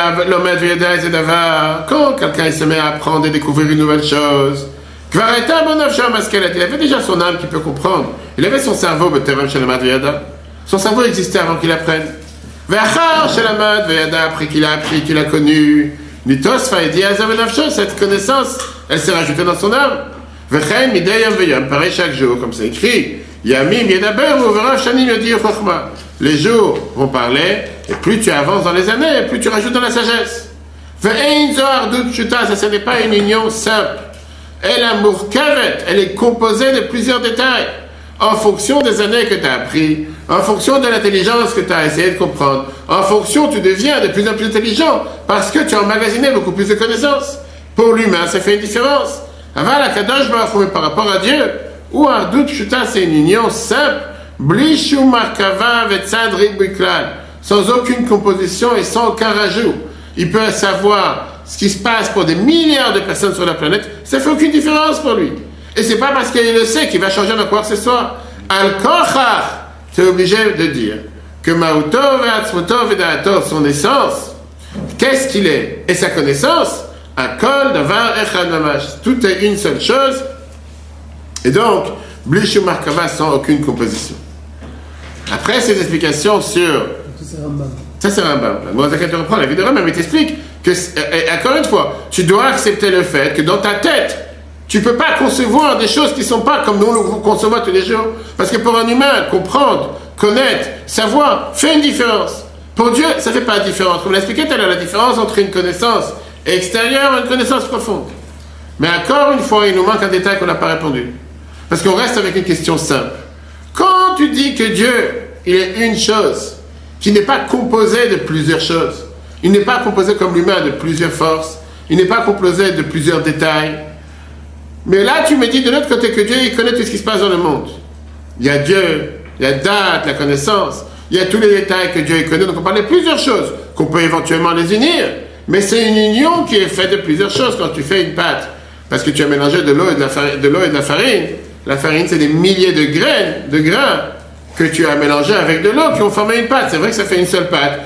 quand quelqu'un se met à apprendre et découvrir une nouvelle chose, il avait déjà son âme qui peut comprendre. Il avait son cerveau, son cerveau existait avant qu'il apprenne. Après qu'il a appris, qu'il a connu, cette connaissance, elle s'est rajoutée dans son âme. Pareil chaque jour, comme c'est écrit. Les jours vont parler, et plus tu avances dans les années, plus tu rajoutes dans la sagesse. Ça, ce n'est pas une union simple. Elle elle est composée de plusieurs détails, en fonction des années que tu as appris, en fonction de l'intelligence que tu as essayé de comprendre, en fonction tu deviens de plus en plus intelligent, parce que tu as emmagasiné beaucoup plus de connaissances. Pour l'humain, ça fait une différence. Avant la Kadosh Baruch par rapport à Dieu, ou Ardut Pshuta, c'est une union simple, Blishu Markava Vetzadrik Biklal, sans aucune composition et sans aucun rajout. Il peut savoir ce qui se passe pour des milliards de personnes sur la planète, ça fait aucune différence pour lui. Et c'est pas parce qu'il le sait qu'il va changer dans quoi que ce soit. Al-Kochach, tu es obligé de dire que Ma'uto Ve'atzmuto Ve'da'ato, son essence, qu'est-ce qu'il est, et sa connaissance, Akol Davar Echad Mamash. Tout est une seule chose. Et donc, Bli Shum Markava, sans aucune composition. Après ces explications sur... C'est Rambam. Ça, c'est Rambam. Moi, Zakat te reprend la vie de Rambam, mais t'explique que, encore une fois, tu dois accepter le fait que dans ta tête, tu ne peux pas concevoir des choses qui ne sont pas comme nous le concevons tous les jours. Parce que pour un humain, comprendre, connaître, savoir, fait une différence. Pour Dieu, ça ne fait pas de différence. Comme l'a expliqué tout à l'heure, la différence entre une connaissance extérieure et une connaissance profonde. Mais encore une fois, il nous manque un détail qu'on n'a pas répondu. Parce qu'on reste avec une question simple. Quand tu dis que Dieu, il est une chose, qui n'est pas composé de plusieurs choses, il n'est pas composé comme l'humain de plusieurs forces, il n'est pas composé de plusieurs détails, mais là tu me dis de l'autre côté que Dieu, il connaît tout ce qui se passe dans le monde. Il y a Dieu, il y a date, la connaissance, il y a tous les détails que Dieu il connaît, donc on parle de plusieurs choses, qu'on peut éventuellement les unir, mais c'est une union qui est faite de plusieurs choses quand tu fais une pâte, parce que tu as mélangé de l'eau et de la farine, de l'eau et de la farine. La farine, c'est des milliers de graines, de grains, que tu as mélangé avec de l'eau, qui ont formé une pâte. C'est vrai que ça fait une seule pâte.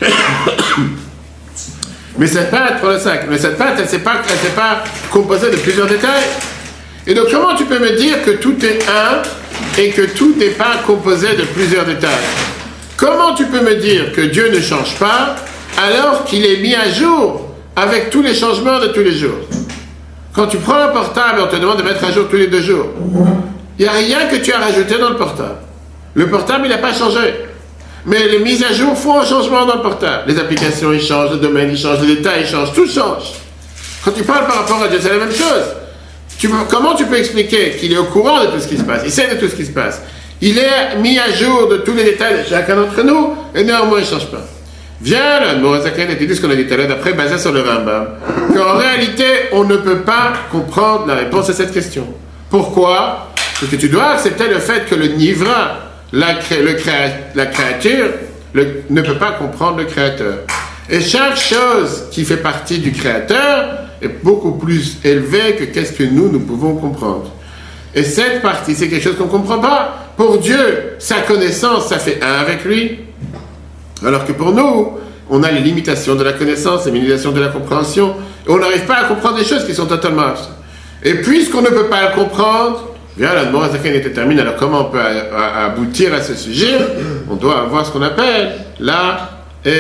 Mais cette pâte, pour le sac, mais cette pâte, elle ne s'est pas, elle s'est pas composée de plusieurs détails. Et donc, comment tu peux me dire que tout est un et que tout n'est pas composé de plusieurs détails? Comment tu peux me dire que Dieu ne change pas alors qu'il est mis à jour avec tous les changements de tous les jours? Quand tu prends un portable, on te demande de mettre à jour tous les deux jours. Il n'y a rien que tu as rajouté dans le portable. Le portable, il n'a pas changé. Mais les mises à jour font un changement dans le portable. Les applications, ils changent, le domaine, ils changent, les détails, ils changent, tout change. Quand tu parles par rapport à Dieu, c'est la même chose. Tu, comment tu peux expliquer qu'il est au courant de tout ce qui se passe? Il sait de tout ce qui se passe. Il est mis à jour de tous les détails de chacun d'entre nous, et néanmoins, il ne change pas. Viens, le Morazaken, et tu dis ce qu'on a dit tout à l'heure, d'après, basé sur le Rambam, qu'en réalité, on ne peut pas comprendre la réponse à cette question. Pourquoi? Parce que tu dois accepter le fait que le Nivra, la, cré, le créa, la créature, le, ne peut pas comprendre le Créateur. Et chaque chose qui fait partie du Créateur est beaucoup plus élevée que qu'est-ce que nous, nous pouvons comprendre. Et cette partie, c'est quelque chose qu'on ne comprend pas. Pour Dieu, sa connaissance, ça fait un avec lui. Alors que pour nous, on a les limitations de la connaissance, les limitations de la compréhension, et on n'arrive pas à comprendre des choses qui sont totalement abstraites. Et puisqu'on ne peut pas le comprendre, bien, la Morazaken est terminée. Alors comment on peut a, a, aboutir à ce sujet? On doit avoir ce qu'on appelle la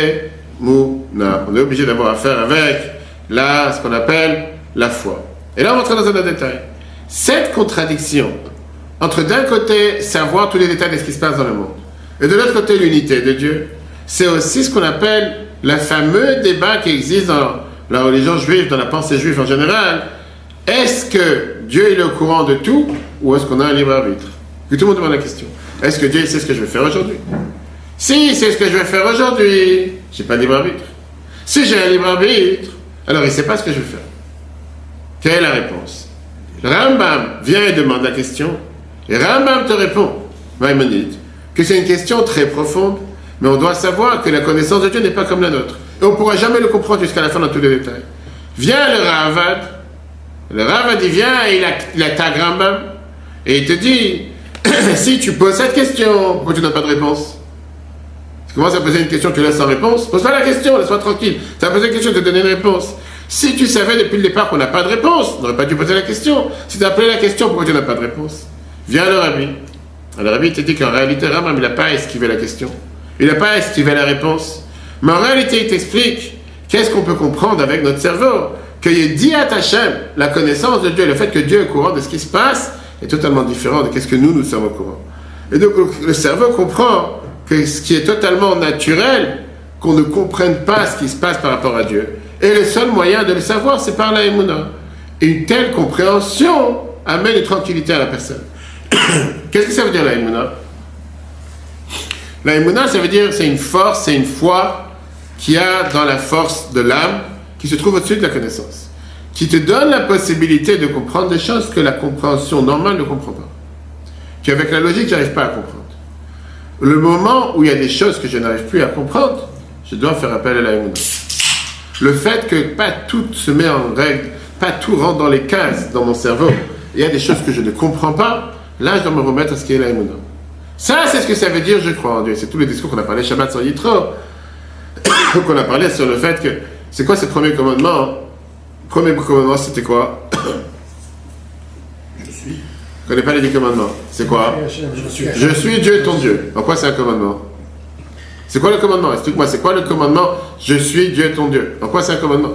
Emouna. On est obligé d'avoir affaire avec la, ce qu'on appelle la foi. Et là, on rentre dans un détail. Cette contradiction entre d'un côté savoir tous les détails de ce qui se passe dans le monde, et de l'autre côté l'unité de Dieu, c'est aussi ce qu'on appelle le fameux débat qui existe dans la religion juive, dans la pensée juive en général. Est-ce que Dieu est au courant de tout, ou est-ce qu'on a un libre arbitre? Que tout le monde demande la question. Est-ce que Dieu sait ce que je vais faire aujourd'hui? Si c'est ce que je vais faire aujourd'hui, je n'ai pas de libre arbitre. Si j'ai un libre arbitre, alors il ne sait pas ce que je vais faire. Quelle est la réponse? Rambam vient et demande la question, et Rambam te répond, Maïmonide, que c'est une question très profonde, mais on doit savoir que la connaissance de Dieu n'est pas comme la nôtre. Et on ne pourra jamais le comprendre jusqu'à la fin dans tous les détails. Vient le Ravad, le Ravad il vient et il, a, il attaque Rambam, et il te dit, si tu poses cette question, pourquoi tu n'as pas de réponse? Tu commences à poser une question, tu laisses sans réponse, pose pas la question, laisse-moi tranquille. Tu as posé une question, je te donner une réponse. Si tu savais depuis le départ qu'on n'a pas de réponse, tu n'aurais pas dû poser la question. Si tu as appelé la question, pourquoi tu n'as pas de réponse? Viens le Rabbi. Le Rabbi te dit qu'en réalité, Rambam, il n'a pas esquivé la question. Il n'a pas esquivé la réponse. Mais en réalité, il t'explique qu'est-ce qu'on peut comprendre avec notre cerveau. Qu'il dit à Hachem, la connaissance de Dieu, le fait que Dieu est au courant de ce qui se passe, est totalement différent de ce que nous, nous sommes au courant. Et donc, le cerveau comprend que ce qui est totalement naturel, qu'on ne comprenne pas ce qui se passe par rapport à Dieu. Et le seul moyen de le savoir, c'est par la Emouna. Et une telle compréhension amène une tranquillité à la personne. Qu'est-ce que ça veut dire la Emouna? La Emouna, ça veut dire c'est une force, c'est une foi qu'il y a dans la force de l'âme qui se trouve au-dessus de la connaissance, qui te donne la possibilité de comprendre des choses que la compréhension normale ne comprend pas, qu'avec la logique, je n'arrive pas à comprendre. Le moment où il y a des choses que je n'arrive plus à comprendre, je dois faire appel à la Emouna. Le fait que pas tout se met en règle, pas tout rentre dans les cases dans mon cerveau, il y a des choses que je ne comprends pas, là je dois me remettre à ce qui est la Emouna. Ça, c'est ce que ça veut dire, je crois en Dieu. C'est tous les discours qu'on a parlé Shabbat sur Yitro, qu'on a parlé sur le fait que, c'est quoi ce premier commandement? Le premier commandement, c'était quoi? Je suis. Je ne connais pas les dix commandements. C'est quoi? Je suis Je suis Dieu ton Dieu. En quoi c'est un commandement? C'est quoi le commandement? Explique-moi, c'est quoi le commandement? Je suis Dieu ton Dieu. En quoi c'est un commandement?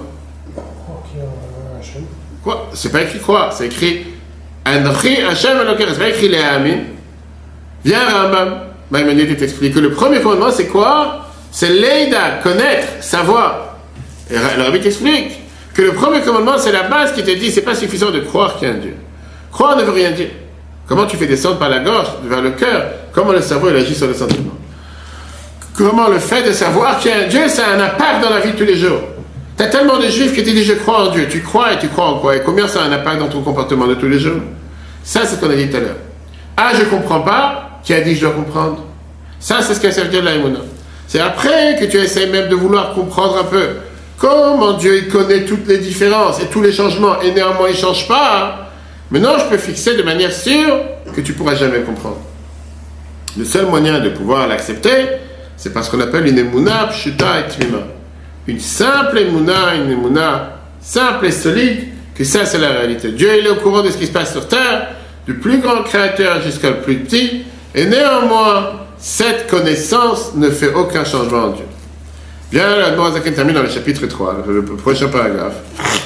Quoi? C'est pas écrit quoi? C'est écrit Anochi Hashem Elokecha. C'est pas écrit les Amin. Viens Rambam. Maïmonide t'explique que le premier commandement c'est quoi? C'est l'Eida, connaître, savoir. Et le Rabbi t'explique que le premier commandement c'est la base qui te dit c'est pas suffisant de croire qu'il y a un Dieu. Croire ne veut rien dire. Comment tu fais descendre par la gorge vers le cœur? Comment le cerveau il agit sur le sentiment? Comment le fait de savoir qu'il y a un Dieu, ça a un impact dans la vie de tous les jours? Tu as tellement de juifs qui te disent je crois en Dieu. Tu crois et tu crois en quoi? Et combien ça a un impact dans ton comportement de tous les jours? Ça, c'est ce qu'on a dit tout à l'heure. Ah, je ne comprends pas, qui a dit que je dois comprendre? Ça, c'est ce que ça veut dire la Emouna. C'est après que tu essaies même de vouloir comprendre un peu comment Dieu il connaît toutes les différences et tous les changements, et néanmoins il ne change pas. Maintenant, je peux fixer de manière sûre que tu ne pourras jamais comprendre. Le seul moyen de pouvoir l'accepter, c'est parce qu'on appelle une Emouna pshuta et tmima. Une simple Emouna, une Emouna simple et solide, que ça c'est la réalité. Dieu il est au courant de ce qui se passe sur terre, du plus grand créateur jusqu'au plus petit, et néanmoins, cette connaissance ne fait aucun changement en Dieu. Bien, la Noazaken termine dans le chapitre trois, le, le prochain paragraphe.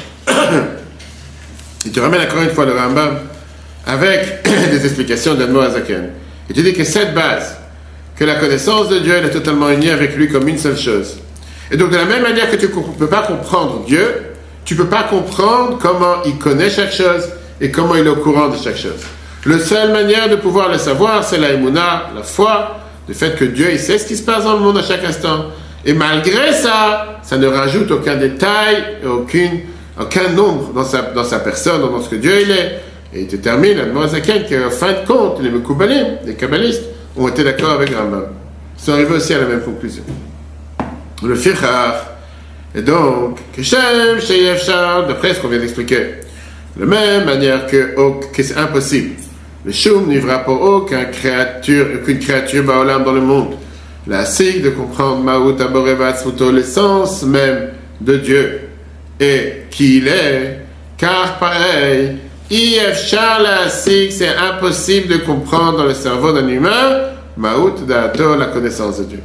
Il te ramène encore une fois le Rambam avec des explications de Noazaken. Il te dit que cette base, que la connaissance de Dieu, elle est totalement unie avec lui comme une seule chose. Et donc, de la même manière que tu ne peux pas comprendre Dieu, tu ne peux pas comprendre comment il connaît chaque chose et comment il est au courant de chaque chose. La seule manière de pouvoir le savoir, c'est la Emouna, la foi, le fait que Dieu il sait ce qui se passe dans le monde à chaque instant. Et malgré ça, ça ne rajoute aucun détail, aucune, aucun nombre dans sa, dans sa personne, dans ce que Dieu il est. Et il te termine, Admoazaken, qu'en fin de compte, les Mekoubalim, les Kabbalistes, ont été d'accord avec Rambam. Ils sont arrivés aussi à la même conclusion. Le Fichar, et donc, Keshem, Sheyefshar, d'après ce qu'on vient d'expliquer, de la même manière que, oh, que c'est impossible. Le Shum n'y verra pour aucune créature, aucune créature Baolam dans le monde. La sig de comprendre Maout Aborevatzmuto, l'essence même de Dieu, et qui il est, car pareil, Ifshar la sig, c'est impossible de comprendre dans le cerveau d'un humain, Maout Da'ato, la connaissance de Dieu.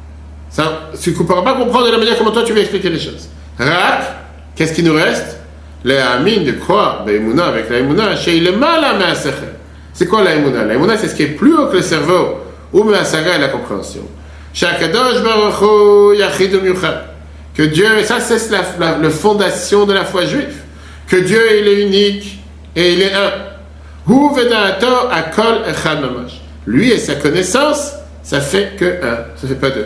Ça, tu ne pourras pas comprendre de la manière comment toi tu veux expliquer les choses. Rak, qu'est-ce qui nous reste? Les Amin de croire, Be'emouna avec la Emouna, chez le mal à Me'asechel. C'est quoi la Emouna? La Emouna, c'est ce qui est plus haut que le cerveau, ou Me'asaga et la compréhension. Shakadosh Baruch Hu Yachid Miuchad. Que Dieu, et ça c'est la, la, la fondation de la foi juive, que Dieu il est unique et il est un. Hu Veda'ato Akol Echad Mamash. Lui et sa connaissance, ça fait que un, ça fait pas deux.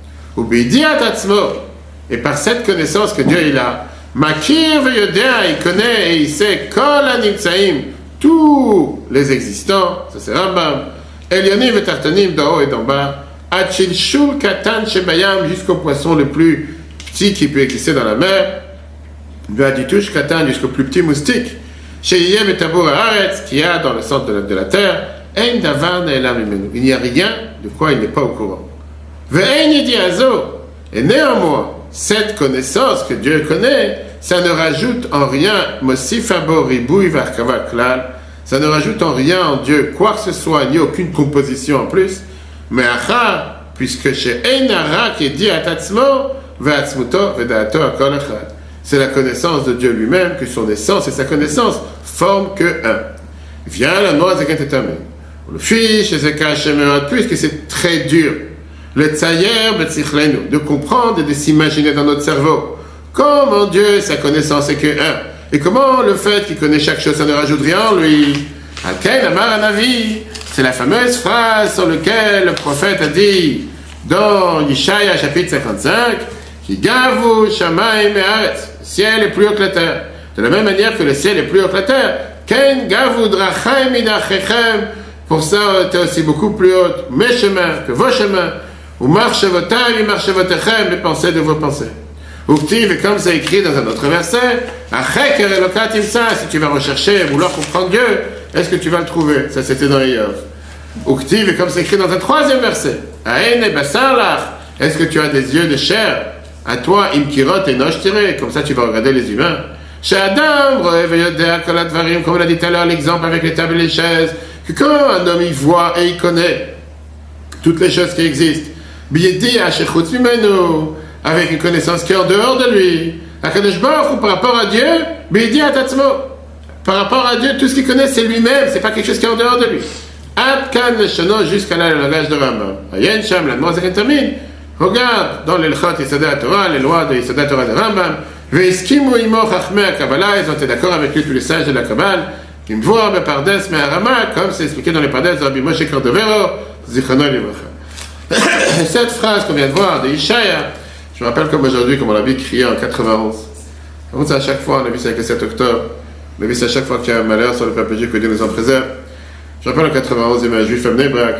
Ubidiat Atzmo. Et par cette connaissance que Dieu il a, Makir Veyodea, il connaît et il sait Kol Animtsaim, tous les existants, ça c'est Rambam, Elyonim et Tartanim d'en haut et d'en bas, Achil Shul Katan Shebayam, jusqu'au poisson le plus petit qui peut exister dans la mer, Vaditush Katan, jusqu'au plus petit moustique, Sheyem et Tabur Haaretz, qui a dans le centre de la, de la terre, En Davar Ne'elam Mimenu. Il n'y a rien de quoi il n'est pas au courant. Ve'en Yedi Azo, et néanmoins, cette connaissance que Dieu connaît, ça ne rajoute en rien, Mosifabo Ribouy Varkava Klal, ça ne rajoute en rien en Dieu quoi que ce soit, ni aucune composition en plus, mais Acha, puisque chez Einara qui est dit Atatzmo, Ve'atzmuto, Ve'da'ato Akol Echad. C'est la connaissance de Dieu lui-même, que son essence et sa connaissance forment que un. Vient la noix de Kentetamé. Le fiche et Zeka Shemerad, puisque c'est très dur. Le tsayer betzichlenu, de comprendre et de s'imaginer dans notre cerveau comment Dieu, sa connaissance est que un. Et comment le fait qu'il connaît chaque chose, ça ne rajoute rien en lui. Alken Amar Anavi, c'est la fameuse phrase sur laquelle le prophète a dit dans Yeshaya chapitre cinquante-cinq, qui gavu shamayim me'aretz, le ciel est plus haut que la terre. De la même manière que le ciel est plus haut que la terre, ken gavu drachem idachechem, pour ça tu es aussi beaucoup plus haute, mes chemins que vos chemins. Ou marchevotaim, marchevotechem, les pensées de vos pensées. Uktiv, et comme c'est écrit dans un autre verset, Acheker elokat imsa, si tu vas rechercher, vouloir comprendre Dieu, est-ce que tu vas le trouver? Ça c'était dans Eov. Uktiv, et comme c'est écrit dans un troisième verset, Aene basarlach, est-ce que tu as des yeux de chair? À toi, imkirot et nosh tiré, comme ça tu vas regarder les humains. Chez Adam, comme on l'a dit tout à l'heure, l'exemple avec les tables et les chaises, que quand un homme il voit et il connaît toutes les choses qui existent, avec une connaissance qui est en dehors de lui, par rapport à Dieu, par rapport à Dieu, tout ce qu'il connaît c'est lui-même, c'est pas quelque chose qui est en dehors de lui. Jusqu'à là, le langage de Rambam. Regarde dans les Lchot Yisodat Torah, les lois de Yisodat Torah de Rambam, Ve'iskimu imo chachmei HaKabbalah, ils ont été d'accord avec lui tous les sages de la Kabbale, qui me voient me pardes mais Arama, comme c'est expliqué dans les pardes de Rabbi Moshe Cordovero, Zichrono Livracha. Cette phrase qu'on vient de voir de Ishaïa, je me rappelle comme aujourd'hui, comme on l'a vu crier en quatre-vingt-onze. Par contre, à chaque fois, on a vu ça avec le sept octobre, on a vu ça à chaque fois qu'il y a un malheur sur le peuple juif, que Dieu nous en préserve. Je me rappelle en quatre-vingt-onze, il y avait un juif à Bnei Brak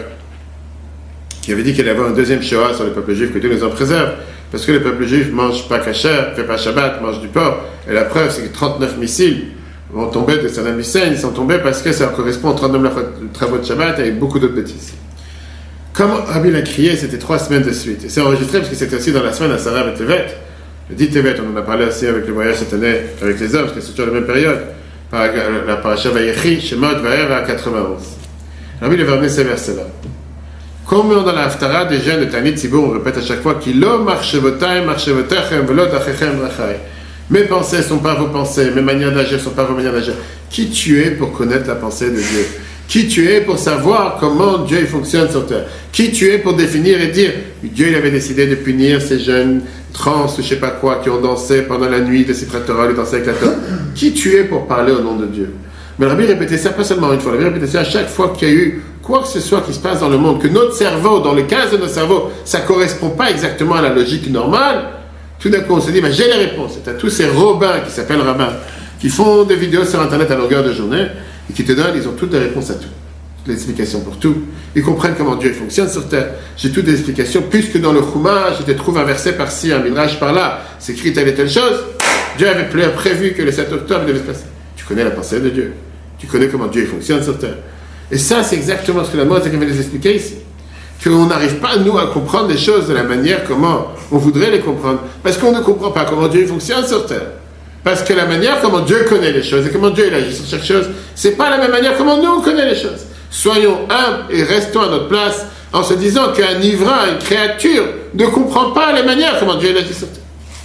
qui avait dit qu'il allait y avoir un deuxième Shoah sur le peuple juif, que Dieu nous en préserve, parce que le peuple juif ne mange pas kasher, fait pas Shabbat, mange du porc, et la preuve, c'est que trente-neuf missiles vont tomber de Saddam Hussein, ils sont tombés parce que ça correspond aux trente-neuf travaux de Shabbat avec beaucoup d'autres bêtises. Comme Rabbi l'a crié, c'était trois semaines de suite, et c'est enregistré parce que c'était aussi dans la semaine à Sarah et Tevet, le dit Tevet, on en a parlé aussi avec le voyage cette année, avec les hommes, parce que c'est toujours la même période, par la paracha Vayechi, Shemot, Vaer à quatre-vingt-onze. Rabbi il va amener ces versets-là. Comme dans la Haftara des jeunes de Tanit Sibour, on répète à chaque fois qu'il lo marchevotay, marchevotechem, velo dachechem rachai. Mes pensées ne sont pas vos pensées, mes manières d'agir ne sont pas vos manières d'agir. Qui tu es pour connaître la pensée de Dieu? Qui tu es pour savoir comment Dieu fonctionne sur terre? Qui tu es pour définir et dire Dieu il avait décidé de punir ces jeunes trans ou je ne sais pas quoi qui ont dansé pendant la nuit de Sifrat Torah, ils dansaient avec la Torah. Qui tu es pour parler au nom de Dieu? Mais le Rabbi répétait ça pas seulement une fois, le Rabbi répétait ça à chaque fois qu'il y a eu quoi que ce soit qui se passe dans le monde, que notre cerveau, dans le cas de notre cerveau, ça ne correspond pas exactement à la logique normale, tout d'un coup on se dit, ben, j'ai les réponses. C'est à tous ces robins qui s'appellent rabbins, qui font des vidéos sur Internet à longueur de journée, et qui te donnent, ils ont toutes les réponses à tout, toutes les explications pour tout. Ils comprennent comment Dieu fonctionne sur terre. J'ai toutes les explications, puisque dans le Chumash, je te trouve un verset par-ci, un midrash par-là, c'est écrit telle et telle chose. Dieu avait prévu que le sept octobre devait se passer. Tu connais la pensée de Dieu. Tu connais comment Dieu fonctionne sur terre. Et ça, c'est exactement ce que la mode vient de nous expliquer ici. Qu'on n'arrive pas, nous, à comprendre les choses de la manière comment on voudrait les comprendre. Parce qu'on ne comprend pas comment Dieu fonctionne sur terre. Parce que la manière comment Dieu connaît les choses et comment Dieu il agit sur chaque chose, c'est pas la même manière comment nous on connaît les choses. Soyons humbles et restons à notre place en se disant qu'un ivrain, une créature, ne comprend pas les manières comment Dieu il agit sur terre.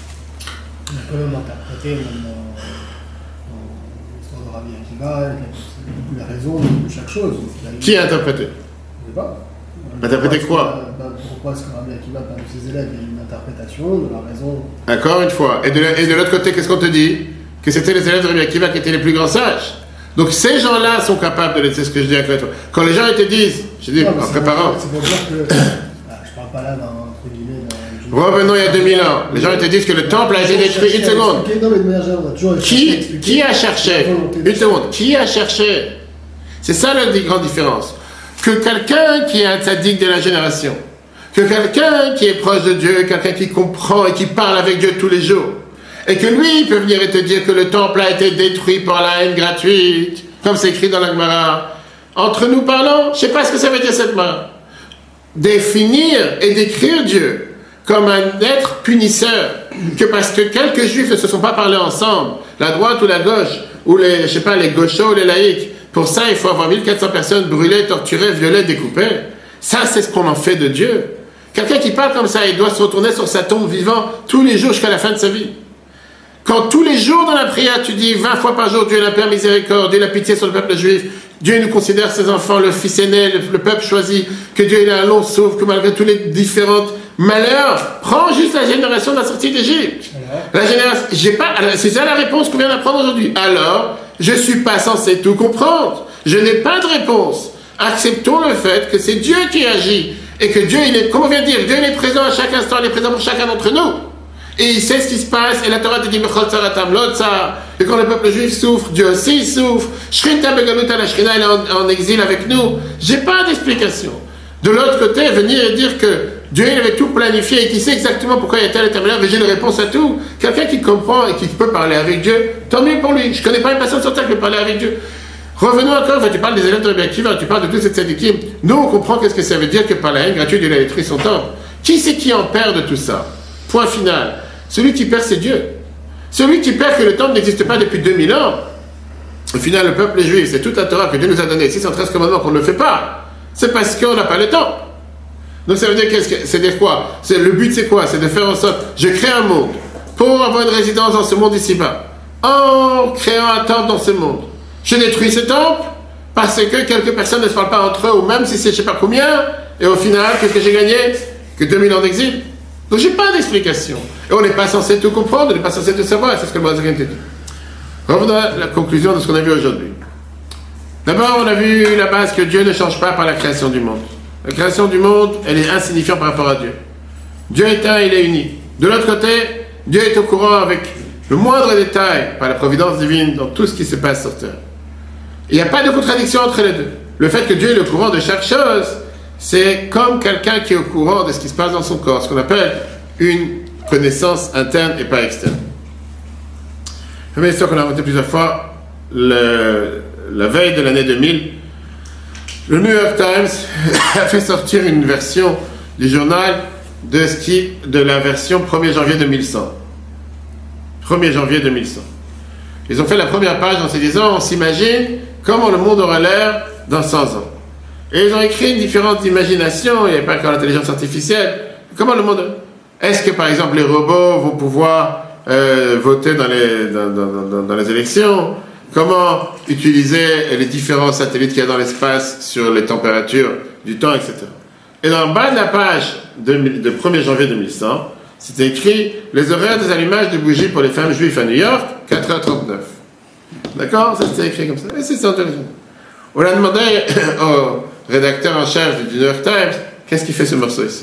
On peut même interpréter même dans l'histoire de Rabbi Akiva, la raison de chaque chose. Qui a interprété? Je ne sais pas. Interpréter quoi? Pourquoi est-ce que Rabbi Akiva parmi ses élèves il y a une interprétation de la raison? Encore une fois. Et de, et de l'autre côté, qu'est-ce qu'on te dit? Que c'était les élèves de Rabbi Akiva qui étaient les plus grands sages. Donc ces gens-là sont capables de laisser ce que je dis à toi. Quand les gens ils te disent, je dis, non, en préparant. C'est pour dire que. Je parle pas là d'un entre guillemets. Revenons il y a deux mille ans. Les gens ils te disent que le temple a été détruit. Une seconde. Qui, qui a cherché? Une seconde. Qui a cherché? C'est ça la grande différence. Que quelqu'un qui est un tzaddik de la génération, que quelqu'un qui est proche de Dieu, quelqu'un qui comprend et qui parle avec Dieu tous les jours, et que lui il peut venir et te dire que le temple a été détruit par la haine gratuite, comme c'est écrit dans la Gemara. Entre nous parlons, je ne sais pas ce que ça veut dire cette Gemara. Définir et décrire Dieu comme un être punisseur, que parce que quelques juifs ne se sont pas parlé ensemble, la droite ou la gauche, ou les, je sais pas, les gauchos ou les laïcs, pour ça il faut avoir mille quatre cents personnes brûlées, torturées, violées, découpées. Ça c'est ce qu'on en fait de Dieu. Quelqu'un qui parle comme ça, il doit se retourner sur sa tombe vivant tous les jours jusqu'à la fin de sa vie. Quand tous les jours dans la prière tu dis vingt fois par jour Dieu est la Père miséricorde, Dieu est la pitié sur le peuple juif, Dieu nous considère ses enfants, le fils aîné, le, le peuple choisi, que Dieu il a un long souffle, que malgré tous les différents malheurs, prends juste la génération de la sortie d'Égypte. La génération, j'ai pas, c'est ça la réponse qu'on vient d'apprendre aujourd'hui. Alors, je suis pas censé tout comprendre. Je n'ai pas de réponse. Acceptons le fait que c'est Dieu qui agit et que Dieu, il est, comment on vient de dire, Dieu il est présent à chaque instant, il est présent pour chacun d'entre nous. Et il sait ce qui se passe, et la Torah te dit, et quand le peuple juif souffre, Dieu aussi souffre. Shrinta Begaluta, la Shrina, elle est en, en exil avec nous. J'ai pas d'explication. De l'autre côté, venir et dire que Dieu il avait tout planifié et qui sait exactement pourquoi il y a tel et tel malheur, mais j'ai une réponse à tout. Quelqu'un qui comprend et qui peut parler avec Dieu, tant mieux pour lui. Je ne connais pas une personne sur terre qui peut parler avec Dieu. Revenons encore, tu parles des élèves de Rabbi Akiva, tu parles de tous ces tzadikim. Nous, on comprend qu'est-ce que ça veut dire que par la haine gratuite, Dieu a détruit son temple. Qui c'est qui en perd de tout ça? Point final. Celui qui perd, c'est Dieu. Celui qui perd que le temple n'existe pas depuis deux mille ans, au final, le peuple juif, c'est toute la Torah que Dieu nous a donnée, six cent treize commandements qu'on ne le fait pas, c'est parce qu'on n'a pas le temps. Donc ça veut dire qu'est-ce que c'est dire quoi? C'est le but, c'est quoi? C'est de faire en sorte, je crée un monde pour avoir une résidence dans ce monde ici-bas, en créant un temple dans ce monde. Je détruis ce temple parce que quelques personnes ne se parlent pas entre eux, ou même si c'est je ne sais pas combien, et au final, qu'est-ce que j'ai gagné? Que deux mille ans d'exil. Donc j'ai pas d'explication. Et on n'est pas censé tout comprendre, on n'est pas censé tout savoir, c'est ce que le Moazagin te dit. Revenons à la conclusion de ce qu'on a vu aujourd'hui. D'abord, on a vu la base que Dieu ne change pas par la création du monde. La création du monde, elle est insignifiante par rapport à Dieu. Dieu est un, il est uni. De l'autre côté, Dieu est au courant avec le moindre détail, par la providence divine, dans tout ce qui se passe sur terre. Il n'y a pas de contradiction entre les deux. Le fait que Dieu est au courant de chaque chose, c'est comme quelqu'un qui est au courant de ce qui se passe dans son corps, ce qu'on appelle une connaissance interne et pas externe. C'est une histoire qu'on a racontée plusieurs fois, le, la veille de l'année deux mille, le New York Times a fait sortir une version du journal de, ce qui, de la version premier janvier deux mille cent. premier janvier deux mille cent. Ils ont fait la première page en se disant, on s'imagine comment le monde aura l'air dans cent ans. Et ils ont écrit une différente imagination, il n'y avait pas encore l'intelligence artificielle. Comment le monde... Est-ce que par exemple les robots vont pouvoir euh, voter dans les, dans, dans, dans, dans les élections? Comment utiliser les différents satellites qu'il y a dans l'espace sur les températures du temps, et cetera. Et dans le bas de la page de, de premier janvier deux mille cent, c'était écrit « Les horaires des allumages de bougies pour les femmes juives à New York, quatre heures trente-neuf. » D'accord? Ça c'était écrit comme ça. Et c'est intéressant. On a demandé au rédacteur en chef du New York Times « Qu'est-ce qui fait ce morceau ici ?»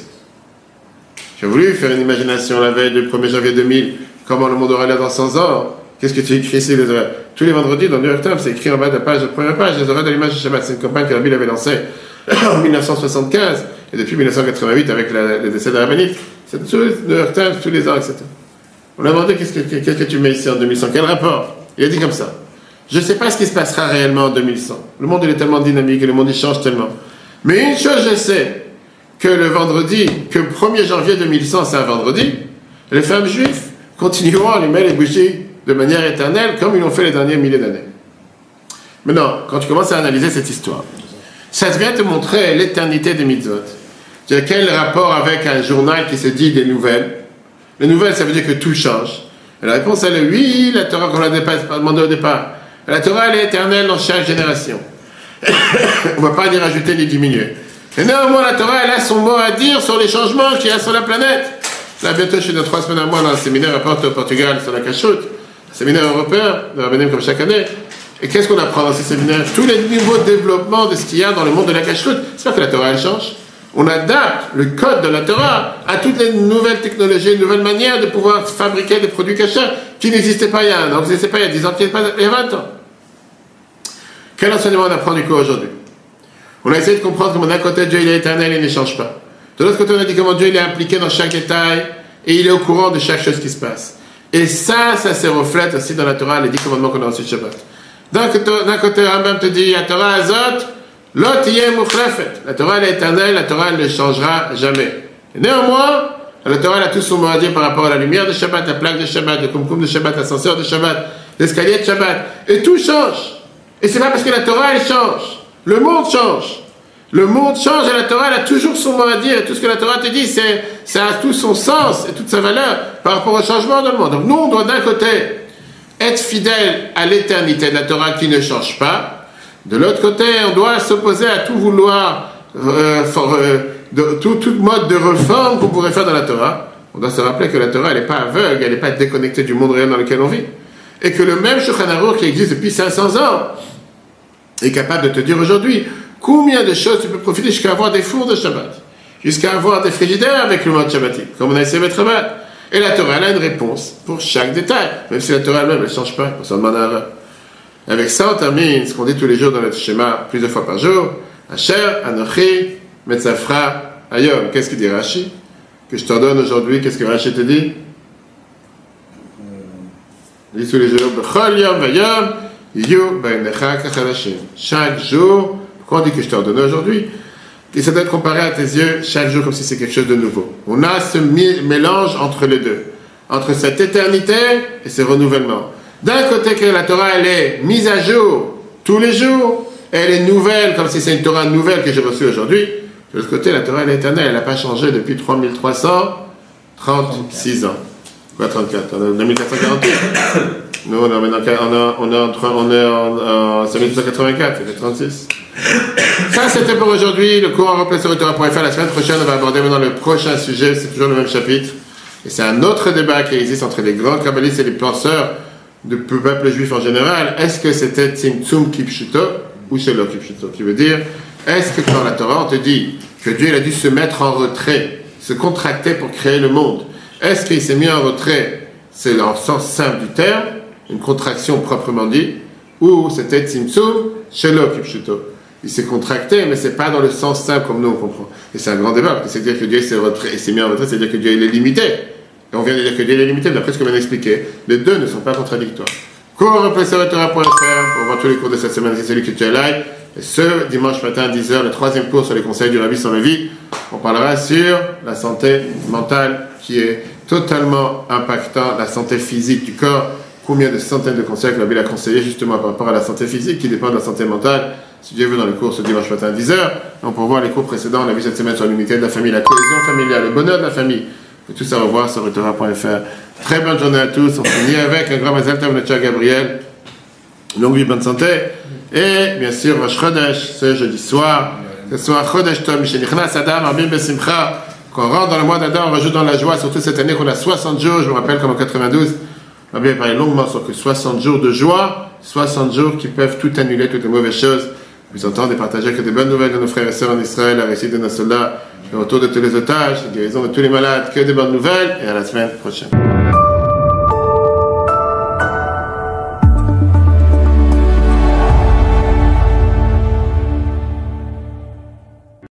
J'ai voulu faire une imagination la veille du premier janvier deux mille, comment le monde aura l'air dans cent ans. Qu'est-ce que tu écris ici les horaires? Tous les vendredis dans le New York Times, c'est écrit en bas de la page, de la première page, les horaires de l'image de Shabbat. C'est une campagne que Rabbi avait lancée en mille neuf cent soixante-quinze, et depuis mille neuf cent quatre-vingt-huit avec la, le décès de la rabbinite. C'est tout le New York Times, tous les ans, et cetera. On a demandé qu'est-ce que, qu'est-ce que tu mets ici en deux mille cent? Quel rapport? Il a dit comme ça. Je ne sais pas ce qui se passera réellement en deux mille cent. Le monde il est tellement dynamique et le monde il change tellement. Mais une chose je sais, que le vendredi, que le premier janvier deux mille cent c'est un vendredi, les femmes juives continueront à allumer les bougies de manière éternelle comme ils l'ont fait les derniers milliers d'années. Maintenant, quand tu commences à analyser cette histoire, ça vient te montrer l'éternité des mitzvot. Tu as quel rapport avec un journal qui se dit des nouvelles? Les nouvelles, ça veut dire que tout change. Et la réponse, elle est oui, la Torah qu'on a demandé au départ. La Torah, elle est éternelle dans chaque génération. On ne va pas ni rajouter ni diminuer. Et néanmoins, la Torah, elle a son mot à dire sur les changements qu'il y a sur la planète. Là, bientôt, je suis dans trois semaines à moi dans un séminaire à Porto, au Portugal, sur la cachoute. Un séminaire européen, de Rabbanim comme chaque année. Et qu'est-ce qu'on apprend dans ces séminaires? Tous les nouveaux développements de ce qu'il y a dans le monde de la cachoute. C'est pas que la Torah, elle change. On adapte le code de la Torah à toutes les nouvelles technologies, de nouvelles manières de pouvoir fabriquer des produits cachers qui n'existaient pas il y a un an, qui n'existaient pas il y a dix ans, qui n'existaient pas il y a vingt ans. Quel enseignement on apprend du coup aujourd'hui? On a essayé de comprendre comment d'un côté Dieu il est éternel et il ne change pas. De l'autre côté on a dit comment Dieu il est impliqué dans chaque détail et il est au courant de chaque chose qui se passe. Et ça, ça se reflète aussi dans la Torah, les dix commandements qu'on a reçus de Shabbat. D'un côté, d'un côté Rambam te dit, la Torah azot, l'ot yeh mukhlafet. La Torah elle est éternelle, la Torah elle ne changera jamais. Et néanmoins, la Torah elle a tout son mot à dire par rapport à la lumière de Shabbat, la plaque de Shabbat, le kumkum de Shabbat, l'ascenseur de Shabbat, l'escalier de Shabbat. Et tout change. Et c'est pas parce que la Torah elle change. Le monde change. Le monde change et la Torah elle a toujours son mot à dire. Et tout ce que la Torah te dit, c'est, ça a tout son sens et toute sa valeur par rapport au changement dans le monde. Donc nous, on doit d'un côté être fidèle à l'éternité de la Torah qui ne change pas. De l'autre côté, on doit s'opposer à tout vouloir, euh, for, euh, de, tout, tout mode de réforme qu'on pourrait faire dans la Torah. On doit se rappeler que la Torah elle n'est pas aveugle, elle n'est pas déconnectée du monde réel dans lequel on vit. Et que le même Shulchan Aruch qui existe depuis cinq cents ans est capable de te dire aujourd'hui combien de choses tu peux profiter jusqu'à avoir des fours de Shabbat, jusqu'à avoir des frigidaires avec le mode Shabbatique, comme on a essayé de mettre Shabbat. Et la Torah elle a une réponse pour chaque détail, même si la Torah elle-même elle ne change pas, on s'en demande à la... Avec ça, on termine ce qu'on dit tous les jours dans notre schéma, plusieurs fois par jour. Asher, Anochi, Metzafra, Ayom. Qu'est-ce qu'il dit Rashi? Que je t'ordonne aujourd'hui, qu'est-ce que Rashi te dit? Il dit tous les jours, Bechol Yom Vayom, Yu Ba'necha Kachalashim. Chaque jour, pourquoi on dit que je t'ordonne aujourd'hui? Et ça doit être comparé à tes yeux chaque jour comme si c'est quelque chose de nouveau. On a ce mélange entre les deux. entre cette éternité et ce renouvellement. D'un côté que la Torah, elle est mise à jour tous les jours, elle est nouvelle, comme si c'est une Torah nouvelle que j'ai reçue aujourd'hui. De l'autre côté, la Torah, elle est éternelle, elle n'a pas changé depuis trois mille trois cent trente-six ans. Quoi, trente-quatre? On est en deux mille quatre cent quarante-huit. Nous, on est maintenant, on est, on est, en, on est en, en cinq mille deux cent quatre-vingt-quatre, ça fait trente-six. Ça, c'était pour aujourd'hui. Le cours en replay sur Torah point F R. La semaine prochaine, on va aborder maintenant le prochain sujet. C'est toujours le même chapitre. Et c'est un autre débat qui existe entre les grands kabbalistes et les penseurs du peuple juif en général. Est-ce que c'était Tzimtzum Kipshuto ou Shelo Kipshuto? Qui veut dire, est-ce que dans la Torah, on te dit que Dieu il a dû se mettre en retrait, se contracter pour créer le monde? Est-ce qu'il s'est mis en retrait, c'est dans le sens simple du terme, une contraction proprement dit, ou c'était Tzimtzum Shelo Kipshuto? Il s'est contracté, mais c'est pas dans le sens simple comme nous on comprend. Et c'est un grand débat, parce que c'est-à-dire que Dieu s'est, retrait, s'est mis en retrait, c'est-à-dire que Dieu il est limité. Et on vient de dire que Dieu est limité, d'après ce que vient d'expliquer, les deux ne sont pas contradictoires. Cours replay sur Torah point F R pour voir tous les cours de cette semaine, c'est celui que tu as live. Et ce dimanche matin à dix heures, le troisième cours sur les conseils du Rabbi sur la vie, on parlera sur la santé mentale qui est totalement impactant la santé physique du corps. Combien de centaines de conseils que le Rabbi a conseillé justement par rapport à la santé physique qui dépend de la santé mentale. Si Dieu veut, dans les cours ce dimanche matin à dix heures, on peut voir les cours précédents, on a vu cette semaine sur l'unité de la famille, la cohésion familiale, le bonheur de la famille. Et tout ça, on va voir sur Torah point F R. Très bonne journée à tous. On finit avec un grand Mazal Tov Natcha Gabriel. Longue vie, bonne santé. Et bien sûr, Rosh Chodesh, ce jeudi soir. Ce soir, Chodesh Tov, Mishenichnas Adam, Arbim Besimcha. Qu'on rentre dans le mois d'Adam, on rajoute dans la joie, surtout cette année qu'on a soixante jours. Je me rappelle comme en quatre-vingt-douze, on a bien parlé longuement sur que soixante jours de joie, soixante jours qui peuvent tout annuler, toutes les mauvaises choses. Vous entendez partager que des bonnes nouvelles de nos frères et sœurs en Israël, la réussite de nos soldats, le retour de tous les otages, la guérison de tous les malades, que des bonnes nouvelles, et à la semaine prochaine.